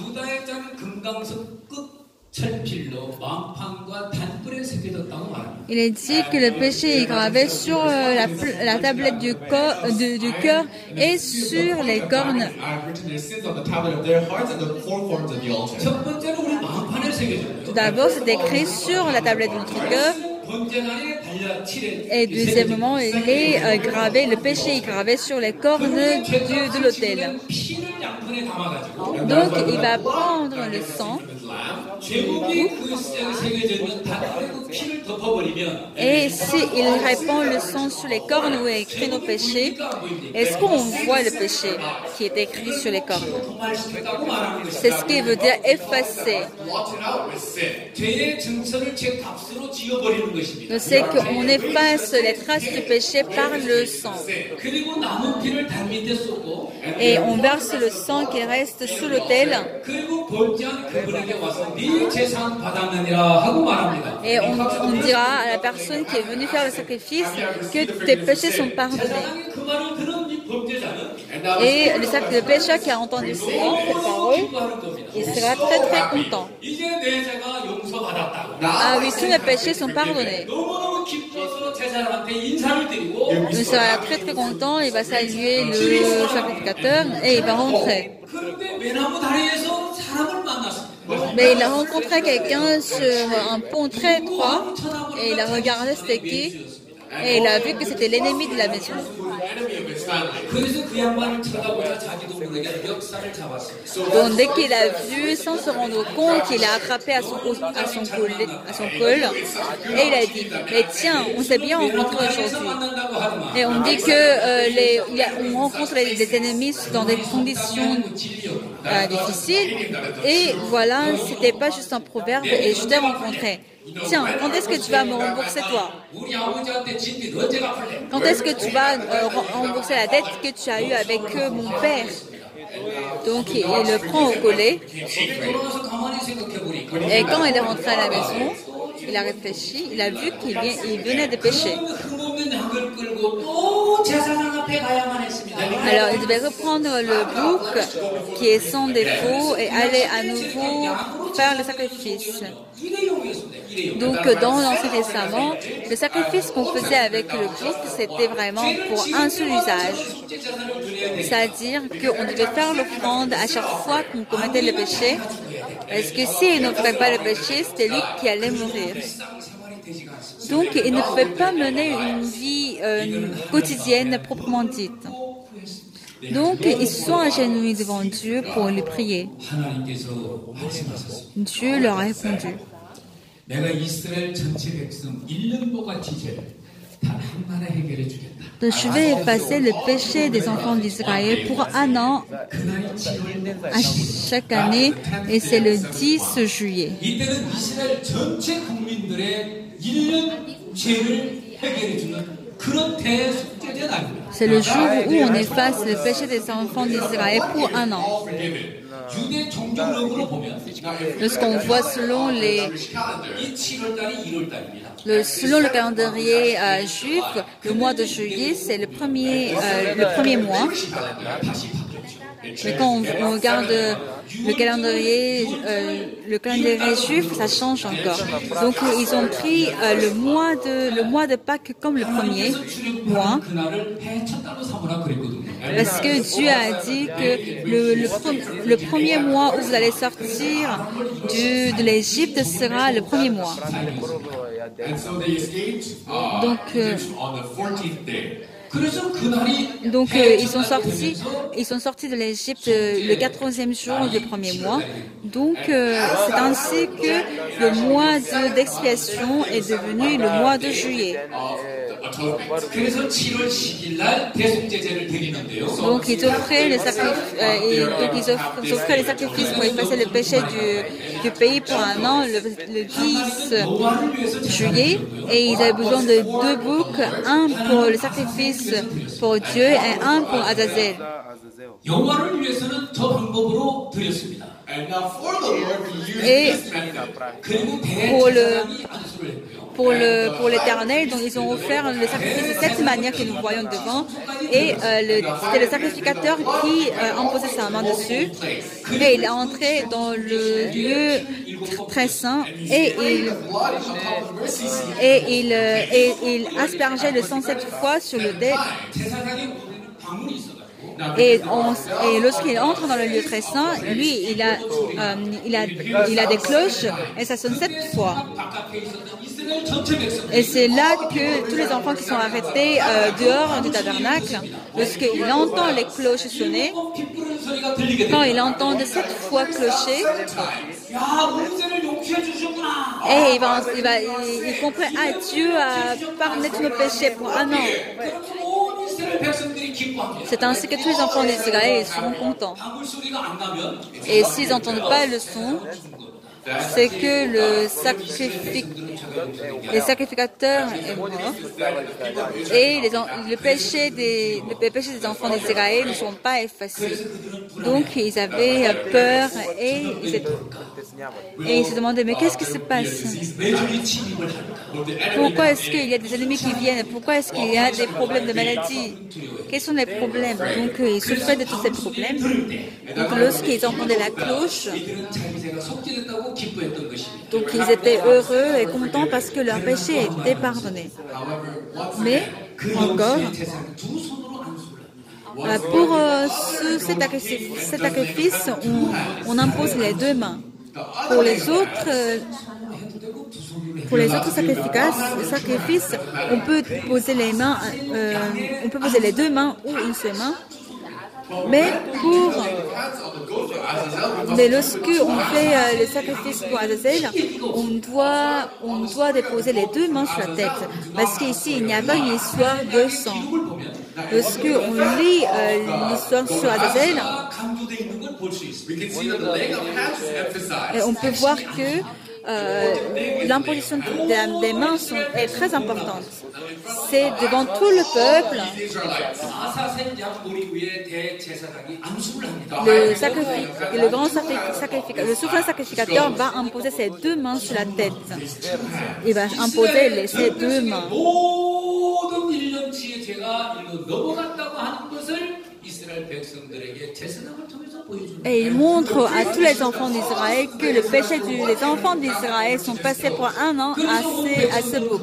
il est dit que le péché est gravé sur la tablette du cœur et sur les cornes. Tout d'abord, c'est écrit sur la tablette de notre cœur. Et deuxièmement, il est gravé, le péché est gravé sur les cornes de l'autel. Donc, il va prendre le sang et s'il répand le sang sur les cornes où est écrit nos péchés, est-ce qu'on voit le péché qui est écrit sur les cornes? C'est ce qui veut dire effacer. C'est qu'on efface les traces du péché par le sang. Et on verse le sang qui reste sous l'autel. Et on dira à la personne qui est venue faire le sacrifice que tes péchés sont pardonnés. Et le pécheur qui a entendu cette parole, il sera très très content. Ah oui, tous mes péchés sont pardonnés. Il sera très très content, il va saluer le sacrificateur et il va rentrer. Mais il a rencontré quelqu'un sur un pont très étroit et il a regardé c'était qui et il a vu que c'était l'ennemi de la maison. Donc dès qu'il a vu, sans se rendre compte, il a attrapé à son col et il a dit, mais tiens, on s'est bien rencontrés aujourd'hui. Et on dit que on rencontre les ennemis dans des conditions difficiles et voilà, c'était pas juste un proverbe et je t'ai rencontré. Tiens, quand est-ce que tu vas me rembourser toi? Quand est-ce que tu vas rembourser la dette que tu as eue avec mon père? Donc il le prend au collet et quand il est rentré à la maison, il a réfléchi, il a vu qu'il venait de pécher. Alors il devait reprendre le bouc qui est sans défaut et aller à nouveau faire le sacrifice. Donc dans l'Ancien Testament, le sacrifice qu'on faisait avec le bouc, c'était vraiment pour un seul usage. C'est-à-dire qu'on devait faire l'offrande à chaque fois qu'on commettait le péché, parce que s'il ne ferait pas le péché, c'était lui qui allait mourir. Donc il ne pouvait pas mener une vie quotidienne proprement dite. Donc, ils se sont agenouillés devant Dieu pour lui prier. Dieu leur a répondu. Je vais effacer le péché des enfants d'Israël pour un an à chaque année, et c'est le 10 juillet. C'est le jour où on efface le péché des enfants d'Israël pour un an. Lorsqu'on voit selon le calendrier juif, le mois de juillet, c'est le premier mois. Mais quand on regarde le calendrier juif, ça change encore. Donc ils ont pris le mois de Pâques comme le premier mois, parce que Dieu a dit que le premier mois où vous allez sortir de l'Égypte sera le premier mois. Donc ils sont sortis de l'Égypte le 14e jour du premier mois. Donc c'est ainsi que le mois d'expiation est devenu le mois de juillet. Donc ils offraient les sacrifices pour effacer le péché du pays pour un an, le 10 juillet, et ils avaient besoin de 2 boucs, un pour le sacrifice pour Dieu et un pour Azazel. Et pour l'Éternel, donc ils ont offert le sacrifice de cette manière que nous voyons devant, et c'était le sacrificateur qui imposait sa main dessus, et il est entré dans le lieu très saint, et il aspergeait le sang 7 fois sur le dé. Et lorsqu'il entre dans le lieu très saint, lui, il a des cloches, et ça sonne 7 fois. Et c'est là que tous les enfants qui sont arrêtés dehors du tabernacle, lorsqu'il entend les cloches sonner, quand il entend 7 fois clocher, et il comprend, Dieu a pardonné tous nos péchés pour un an. C'est ainsi que tous les enfants d'Israël seront contents. Et s'ils n'entendent pas le son, c'est que le sacrificateur est mort, et le péché des enfants d'Israël ne sont pas effacés. Donc ils avaient peur, et ils se demandaient, mais qu'est-ce qui se passe? Pourquoi est-ce qu'il y a des ennemis qui viennent? Pourquoi est-ce qu'il y a des problèmes de maladie? Quels sont les problèmes? Donc ils souffraient de tous ces problèmes. Donc lorsqu'ils entendaient la cloche, donc ils étaient heureux et contents parce que leur péché était pardonné. Mais encore, pour cet sacrifice, on impose les 2 mains. Pour les autres sacrifices, on peut poser les 2 mains ou une seule main. Mais lorsque on fait le sacrifice pour Azazel, on doit déposer les 2 mains sur la tête, parce qu'ici il n'y a pas une histoire de sang. Lorsque on lit l'histoire sur Azazel, on peut voir que l'imposition des mains est très importante. C'est devant tout le peuple. Le souverain sacrificateur va imposer ses 2 mains sur la tête. Il va imposer ses 2 mains. Et il montre à tous les enfants d'Israël que le péché des enfants d'Israël sont passés pour un an à ce bouc.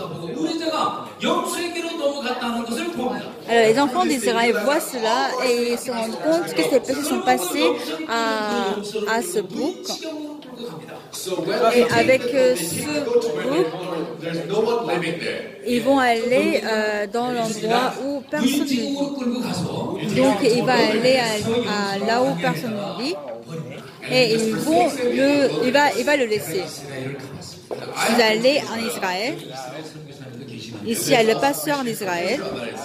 Alors les enfants d'Israël voient cela et ils se rendent compte que ces péchés sont passés à ce bouc. Et avec ce bouc, ils vont aller dans l'endroit où personne ne vit. Donc il va aller à là où personne ne vit et il va le laisser. Vous allez en Israël. Ici, il y a le pasteur d'Israël.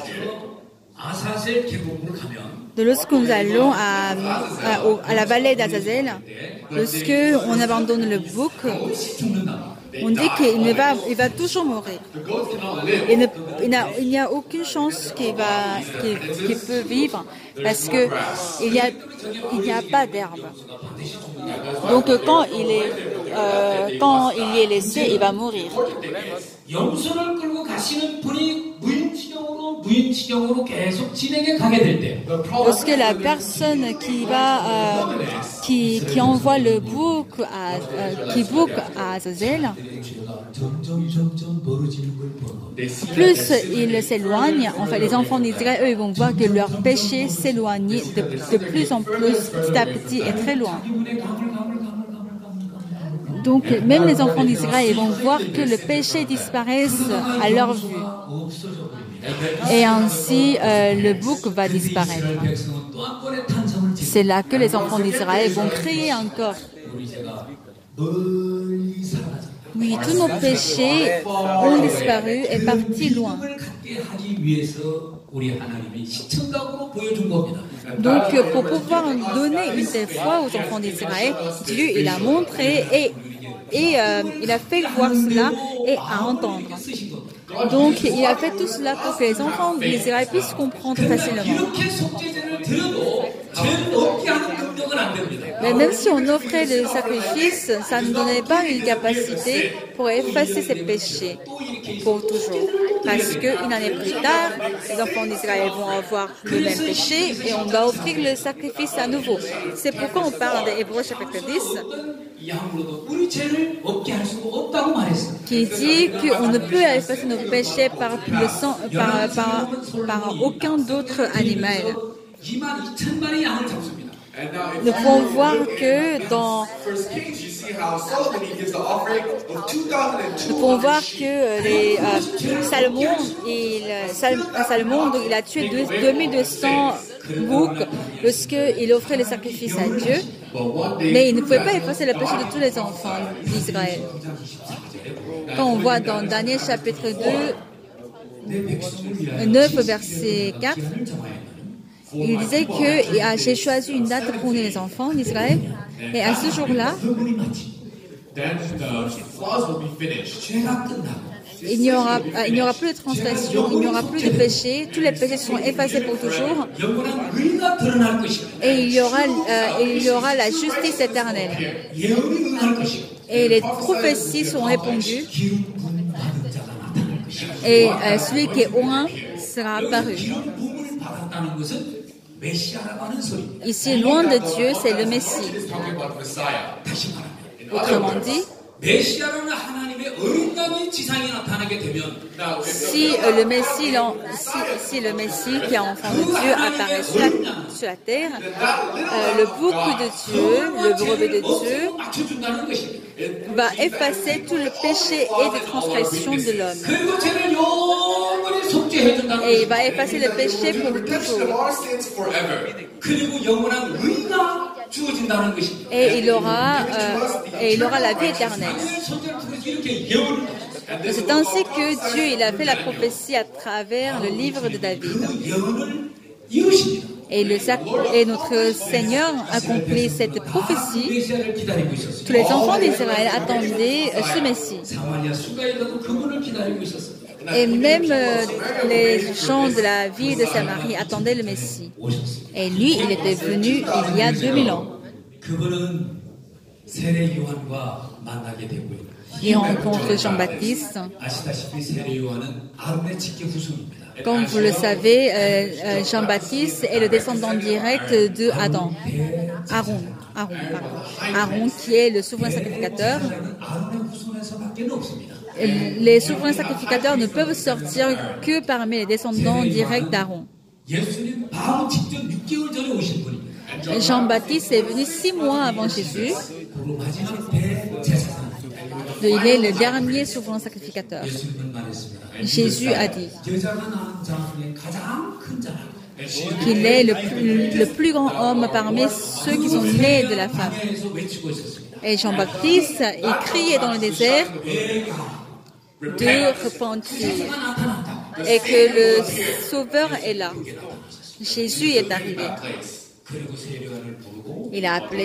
De lorsque nous allons à la vallée d'Azazel, lorsque on abandonne le bouc, on dit qu'il va toujours mourir. Il n'y a aucune chance qu'il peut vivre parce que il n'y a pas d'herbe. Donc quand il y est laissé, il va mourir. Lorsque la personne qui envoie le bouc à Azazel, plus il s'éloigne, en fait, les enfants d'Israël, eux, ils vont voir que leur péché s'éloigne de plus en plus, petit à petit, et très loin. Donc, même les enfants d'Israël, ils vont voir que le péché disparaisse à leur vue. Et ainsi, le bouc va disparaître. C'est là que les enfants d'Israël vont crier encore. Oui, tous nos péchés ont disparu et partis loin. Donc, pour pouvoir donner une telle foi aux enfants d'Israël, Dieu, il a montré et il a fait voir cela et à entendre. Donc, il a fait tout cela pour que les enfants d'Israël puissent comprendre facilement. Mais même si on offrait le sacrifice, ça ne donnait pas une capacité pour effacer ses péchés pour toujours. Parce qu'une année plus tard, les enfants d'Israël vont avoir le même péché et on doit offrir le sacrifice à nouveau. C'est pourquoi on parle d'Hébreux chapitre 10, qui dit qu'on ne peut effacer nos péchés par le sang, par aucun d'autre animal. Nous pouvons voir que Salomon, il a tué 2200 boucs lorsqu'il offrait le sacrifice à Dieu, mais il ne pouvait pas effacer le péché de tous les enfants d'Israël. Quand on voit dans Daniel chapitre 9 verset 4, il disait que j'ai choisi une date pour les enfants d'Israël et à ce jour-là, il n'y aura plus de transgression, il n'y aura plus de péché, tous les péchés seront effacés pour toujours et il y aura la justice éternelle. Et les prophéties sont répondues et celui qui est oint sera apparu. Ici, loin de Dieu, c'est le Messie. Autrement dit, si le Messie qui est enfant de Dieu apparaît sur la terre, le bouc de Dieu, le brebis de Dieu, va effacer tout le péché et les transgressions de l'homme. Et il va effacer le péché pour toujours. Et il aura la vie éternelle. C'est ainsi que Dieu il a fait la prophétie à travers le livre de David. Et notre Seigneur accomplit cette prophétie. Tous les enfants d'Israël attendaient ce Messie. Et même les gens de la ville de Samarie attendaient le Messie. Et lui, il était venu il y a 2000 ans. Il rencontre Jean-Baptiste. Comme vous le savez, Jean-Baptiste est le descendant direct de Aaron, qui est le souverain sacrificateur. Les souverains sacrificateurs ne peuvent sortir que parmi les descendants directs d'Aaron. Jean-Baptiste est venu 6 mois avant Jésus. Il est le dernier souverain sacrificateur. Jésus a dit qu'il est le plus grand homme parmi ceux qui sont nés de la femme. Et Jean-Baptiste, il criait dans le désert de repentir et que le Sauveur est là. Jésus est arrivé. Il a appelé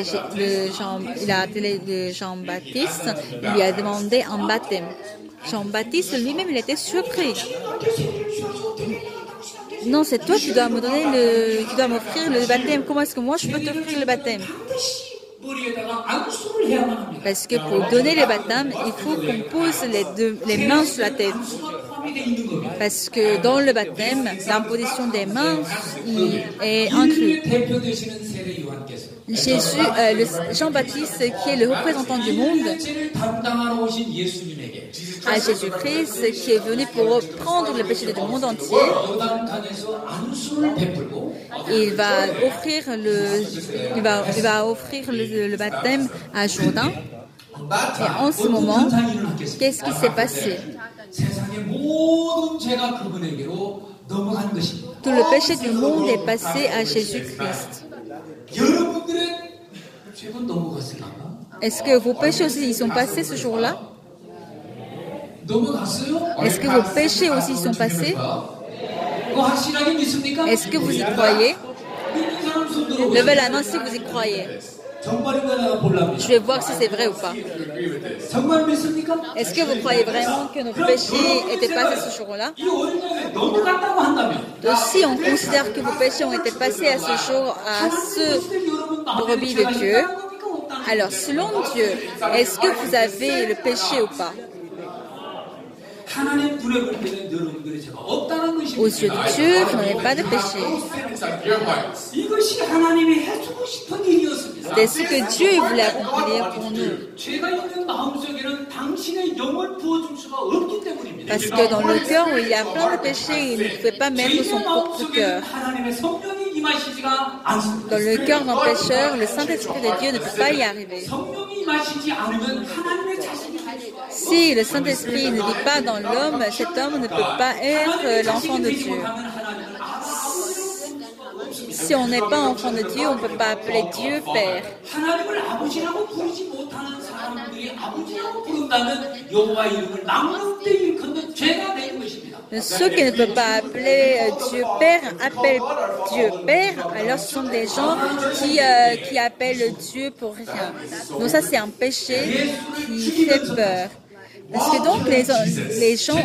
Jean-Baptiste, il lui a demandé un baptême. Jean-Baptiste lui-même, il était surpris. Non, c'est toi qui dois me donner qui dois m'offrir le baptême. Comment est-ce que moi je peux t'offrir le baptême? Parce que pour donner le baptême, il faut qu'on pose les mains sur la tête. Parce que dans le baptême, l'imposition des mains est inclus. Jean-Baptiste, qui est le représentant du monde, à Jésus-Christ, qui est venu pour prendre le péché du monde entier, il va offrir le baptême à Jourdain. Et en ce moment, qu'est-ce qui s'est passé? Tout le péché du monde est passé à Jésus-Christ. Est-ce que vos péchés aussi sont passés ce jour-là? Est-ce que vos péchés aussi sont passés? Est-ce que vous y croyez? Levez la main si vous y croyez. Je vais voir si c'est vrai ou pas. Est-ce que vous croyez vraiment que nos péchés étaient passés ce jour-là? Si on considère que vos péchés ont été passés à ce jour, à ce brebis de Dieu, alors selon Dieu, est-ce que vous avez le péché ou pas? Aux yeux de Dieu, vous n'avez pas de péché. C'est ce que Dieu voulait accomplir pour nous. Parce que dans le cœur où il y a plein de péchés, il ne pouvait pas mettre son propre cœur. Dans le cœur d'un pécheur, le Saint-Esprit de Dieu ne peut pas y arriver. Si le Saint-Esprit ne vit pas dans l'homme, cet homme ne peut pas être l'enfant de Dieu. Si on n'est pas enfant de Dieu, on ne peut pas appeler Dieu Père. Ceux qui ne peuvent pas appeler Dieu Père appellent Dieu Père, alors ce sont des gens qui appellent Dieu pour rien. Donc ça c'est un péché qui fait peur. Parce que donc les gens,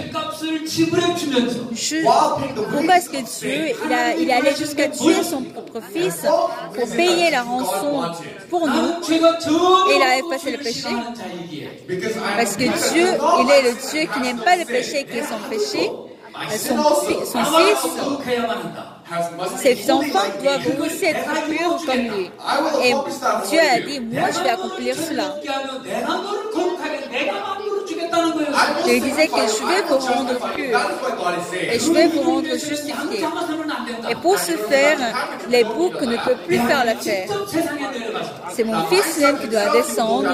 pourquoi est-ce que Dieu, il est allé jusqu'à tuer son propre fils pour payer la rançon pour nous et il a effacé le péché? Parce que Dieu, il est le Dieu qui n'aime pas le péché, qui est son péché. Son fils, ses enfants doivent aussi être purs comme lui. Et Dieu a dit, moi je vais accomplir cela. Il disait que je vais vous rendre pur et je vais vous rendre justifié. Et pour ce faire, les boucs ne peuvent plus faire l'affaire. C'est mon fils même qui doit descendre.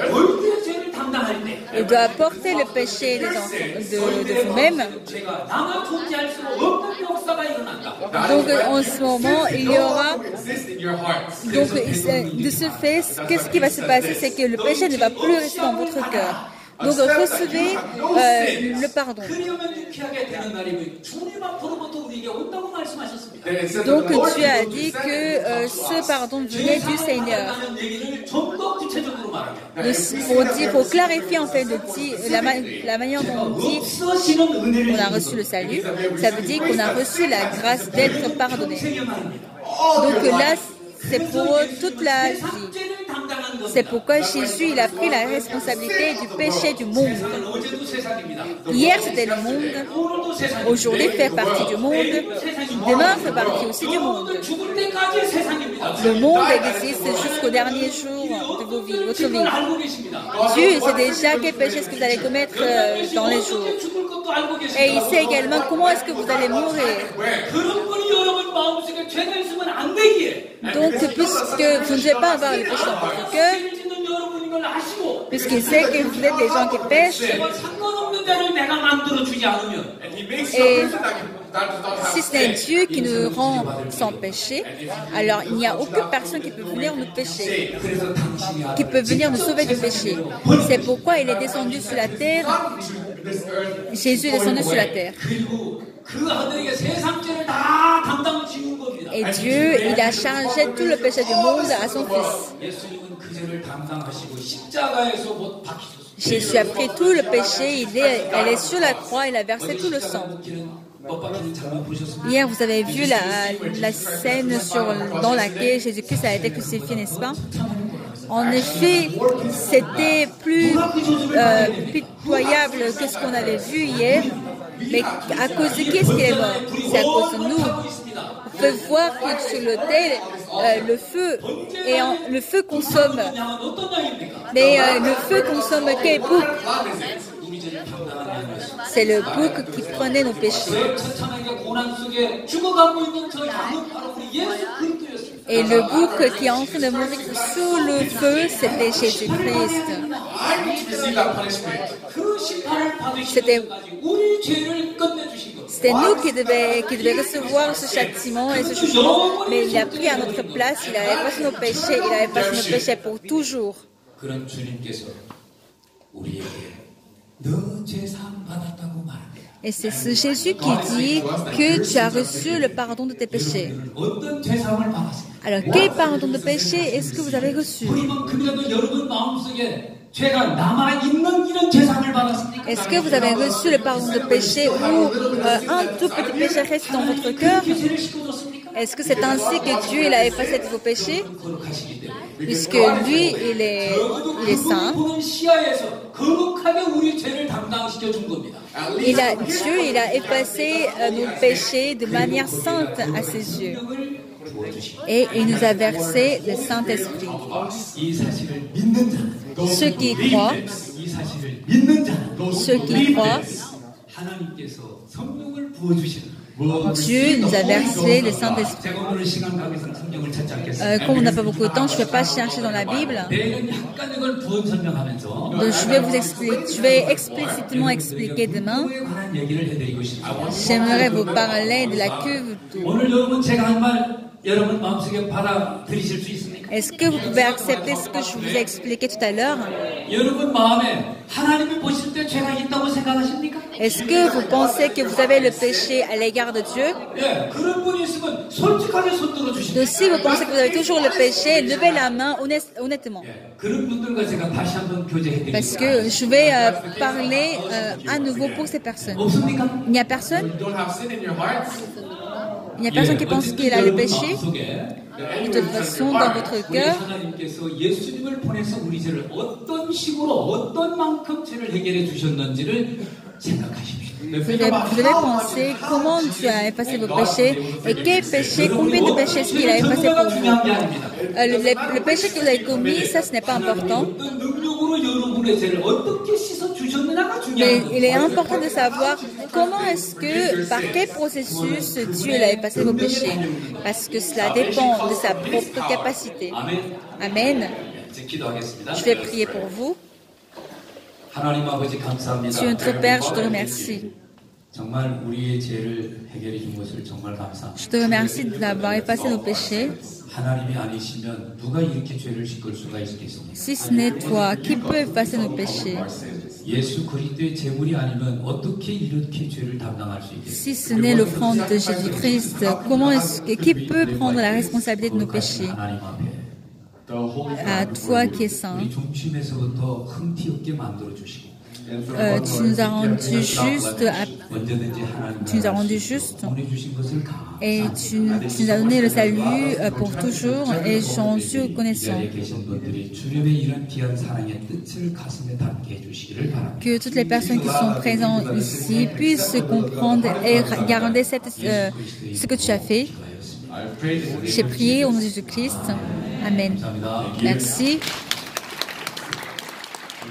Il doit porter le péché de vous-même. Donc en ce moment, il y aura... Donc de ce fait, qu'est-ce qui va se passer? C'est que le péché ne va plus rester dans votre cœur. Donc recevez le pardon. Donc Dieu a dit que ce pardon venait du Seigneur. Pour clarifier en fait la manière dont on dit qu'on a reçu le salut, ça veut dire qu'on a reçu la grâce d'être pardonné. Donc là, c'est pour toute la vie. 담당한 C'est 겁니다. pourquoi Jésus il a pris la responsabilité du péché du monde. 세상은 어제도 세상입니다. Hier c'était le monde, 오늘도 세상입니다. aujourd'hui fait partie du monde, demain fait partie aussi du monde. 여러분들 죽을 때까지 세상입니다. Le monde existe jusqu'au dernier jour de vos vies, votre 그걸 vie. 알고 계십니다. Dieu sait déjà quel péché est-ce que vous allez commettre dans les jours. 죽을 것도 알고 Et il 계십니다. sait également comment est-ce que vous allez mourir. 그런 분이 여러분 마음속에 죄가 있으면 안 되기에 Donc, puisque vous ne devez pas avoir le péché dans votre cœur, 죄를 짓는 여러분인 걸 아시고 puisqu'il sait que vous êtes des gens qui pêchent, 그걸 상관없는 자를 내가 만들어 주지 않으면 et si ce n'est Dieu qui nous rend sans péché, alors il n'y a aucune personne qui peut venir nous pécher, 그래서 당신이 qui peut venir nous sauver du péché. C'est pourquoi il est descendu sur la terre. Jésus est descendu sur la terre. 그리고 그 아들에게 세상 죄를 다 담당 지운 겁니다. Et Dieu, il a chargé tout le péché du monde à son Fils. 예수님은 그 죄를 담당하시고 십자가에서 못 박히셨습니다. Jésus a pris tout le péché, elle est sur la croix, il a versé tout le sang. 못 박히는 장면 보셨습니까? Hier, vous avez vu la scène dans laquelle Jésus-Christ a été crucifié, n'est-ce pas? En effet, c'était plus pitoyable que ce qu'on avait vu hier. Mais à cause de qui est-ce qu'il est mort? C'est à cause de nous. On peut voir que sur l'autel, le feu consomme. Mais le feu consomme quel bouc? 우리 죄를 담당한 양이었습니다. C'est le bouc qui prenait nos péchés. 천천하게 고난 속에 죽어가고 있는 저 양은 바로 우리 예수 그리스도였습니다. Et le bouc qui est en train de mourir sous le feu, c'était Jésus-Christ. 그 심판을 받으시는 C'était 것까지 우리 죄를 끝내주신 것. C'était nous qui devions recevoir ce châtiment et ce jugement, mais il a pris à notre place, il a effacé nos péchés, il a effacé nos péchés pour toujours. 그런 주님께서 우리에게 너 죄사함 받았다고 말합니다. Et c'est ce Jésus qui dit que tu as reçu le pardon de tes péchés. 어떤 죄사함을 받았습니까? Alors, quel pardon de péché est-ce que vous avez reçu? 그리만큼이라도 여러분 마음속에 죄가 남아있는 이런 죄사함을 받았습니까? Est-ce que vous avez reçu le pardon de péché ou un tout petit péché reste dans votre cœur? 죄를 씻어줬습니까? Est-ce que c'est ainsi que Dieu il a effacé tous vos péchés? 거룩하시기 때문에 Puisque lui, il est saint. 보는 시야에서 거룩하게 우리 죄를 담당시켜 준 겁니다. Dieu, il a effacé nos péchés de manière sainte à ses yeux. Et il nous a versé le Saint-Esprit. 이 사실을 믿는 자는 Ceux qui croient, 이 사실을 믿는 자는 ceux qui croient, 하나님께서 성령을 부어주시는 Dieu nous a versé le Saint-Esprit. 제가 오늘 시간 관계상 성경을 찾지 않겠습니다. Comme on n'a pas beaucoup de temps, je ne vais pas chercher dans la Bible. 내일은 약간 이걸 부언 설명하면서 Donc je vais explicitement expliquer demain. 그에 관한 얘기를 해드리고 싶습니다. J'aimerais vous parler de la cuve. 오늘 여러분 제가 한 말 여러분 마음속에 받아들이실 수 있습니까? Est-ce que vous pouvez accepter ce que je vous ai expliqué tout à l'heure? 여러분 마음에 하나님이 보실 때 죄가 있다고 생각하십니까? Est-ce que vous pensez que vous avez le péché à l'égard de Dieu? 예, 그런 분이 있으면 솔직하게 손 들어주십시오. Donc si vous pensez que vous avez toujours le péché, levez la main honnêtement. 예, 그런 분들과 제가 다시 한번 교제해드립니다. Parce que je vais parler à nouveau pour ces personnes. 없습니까? Il n'y a personne? don't have sin in your heart, Il n'y a personne qui pense qu'il a le péché? De toute façon, dans votre 우리 cœur, 하나님께서 예수님을 보내서 우리 죄를 어떤 식으로 어떤 만큼 죄를 해결해 주셨는지를 생각하십시오. vous devez penser comment Dieu a effacé vos péchés et quel péché, combien de péchés est-ce qu'il a effacé pour vous. 중요한 게 아닙니다. Le péché que vous avez commis, ça ce n'est pas important. 어떤 능력으로 여러분의 죄를 어떻게 씻어 주셨느냐가 Mais 중요합니다. il est important de savoir comment est-ce que, par quel processus Dieu a effacé vos péchés. Parce que cela dépend de sa propre capacité. 아멘. Amen. 이제 기도하겠습니다. Je vais prier pour vous. 하나님 아버지 감사합니다. Dieu notre Père, je te remercie. 정말 우리의 죄를 해결해 준 것을 정말 감사합니다. Je te remercie d'avoir effacé nos péchés. 하나님이 아니시면 누가 이렇게 죄를 씻을 수가 있겠습니까? Si ce n'est toi, qui peut effacer nos péchés? 예수 그리스도의 제물이 아니면 어떻게 이렇게 죄를 담당할 수 있겠습니까? Si ce n'est l'offrande de Jésus-Christ, qui peut prendre la responsabilité de nos péchés? 하나님 앞에 À toi qui es saint. 우리 중심에서부터 흠티 없게 만들어 주시고 Tu nous as rendus justes 언제든지 하나님 Tu nous as rendus justes 보내주신 것을 et tu nous as donné le salut pour toujours et j'en suis reconnaissant. 이 자리에 계신 분들이 주님의 이런 귀한 사랑의 뜻을 가슴에 담게 해주시기를 바랍니다. Que toutes les personnes qui sont présentes ici puissent comprendre et garder ce que tu as fait. J'ai prié au nom de Jésus-Christ. Amen. 감사합니다. Merci.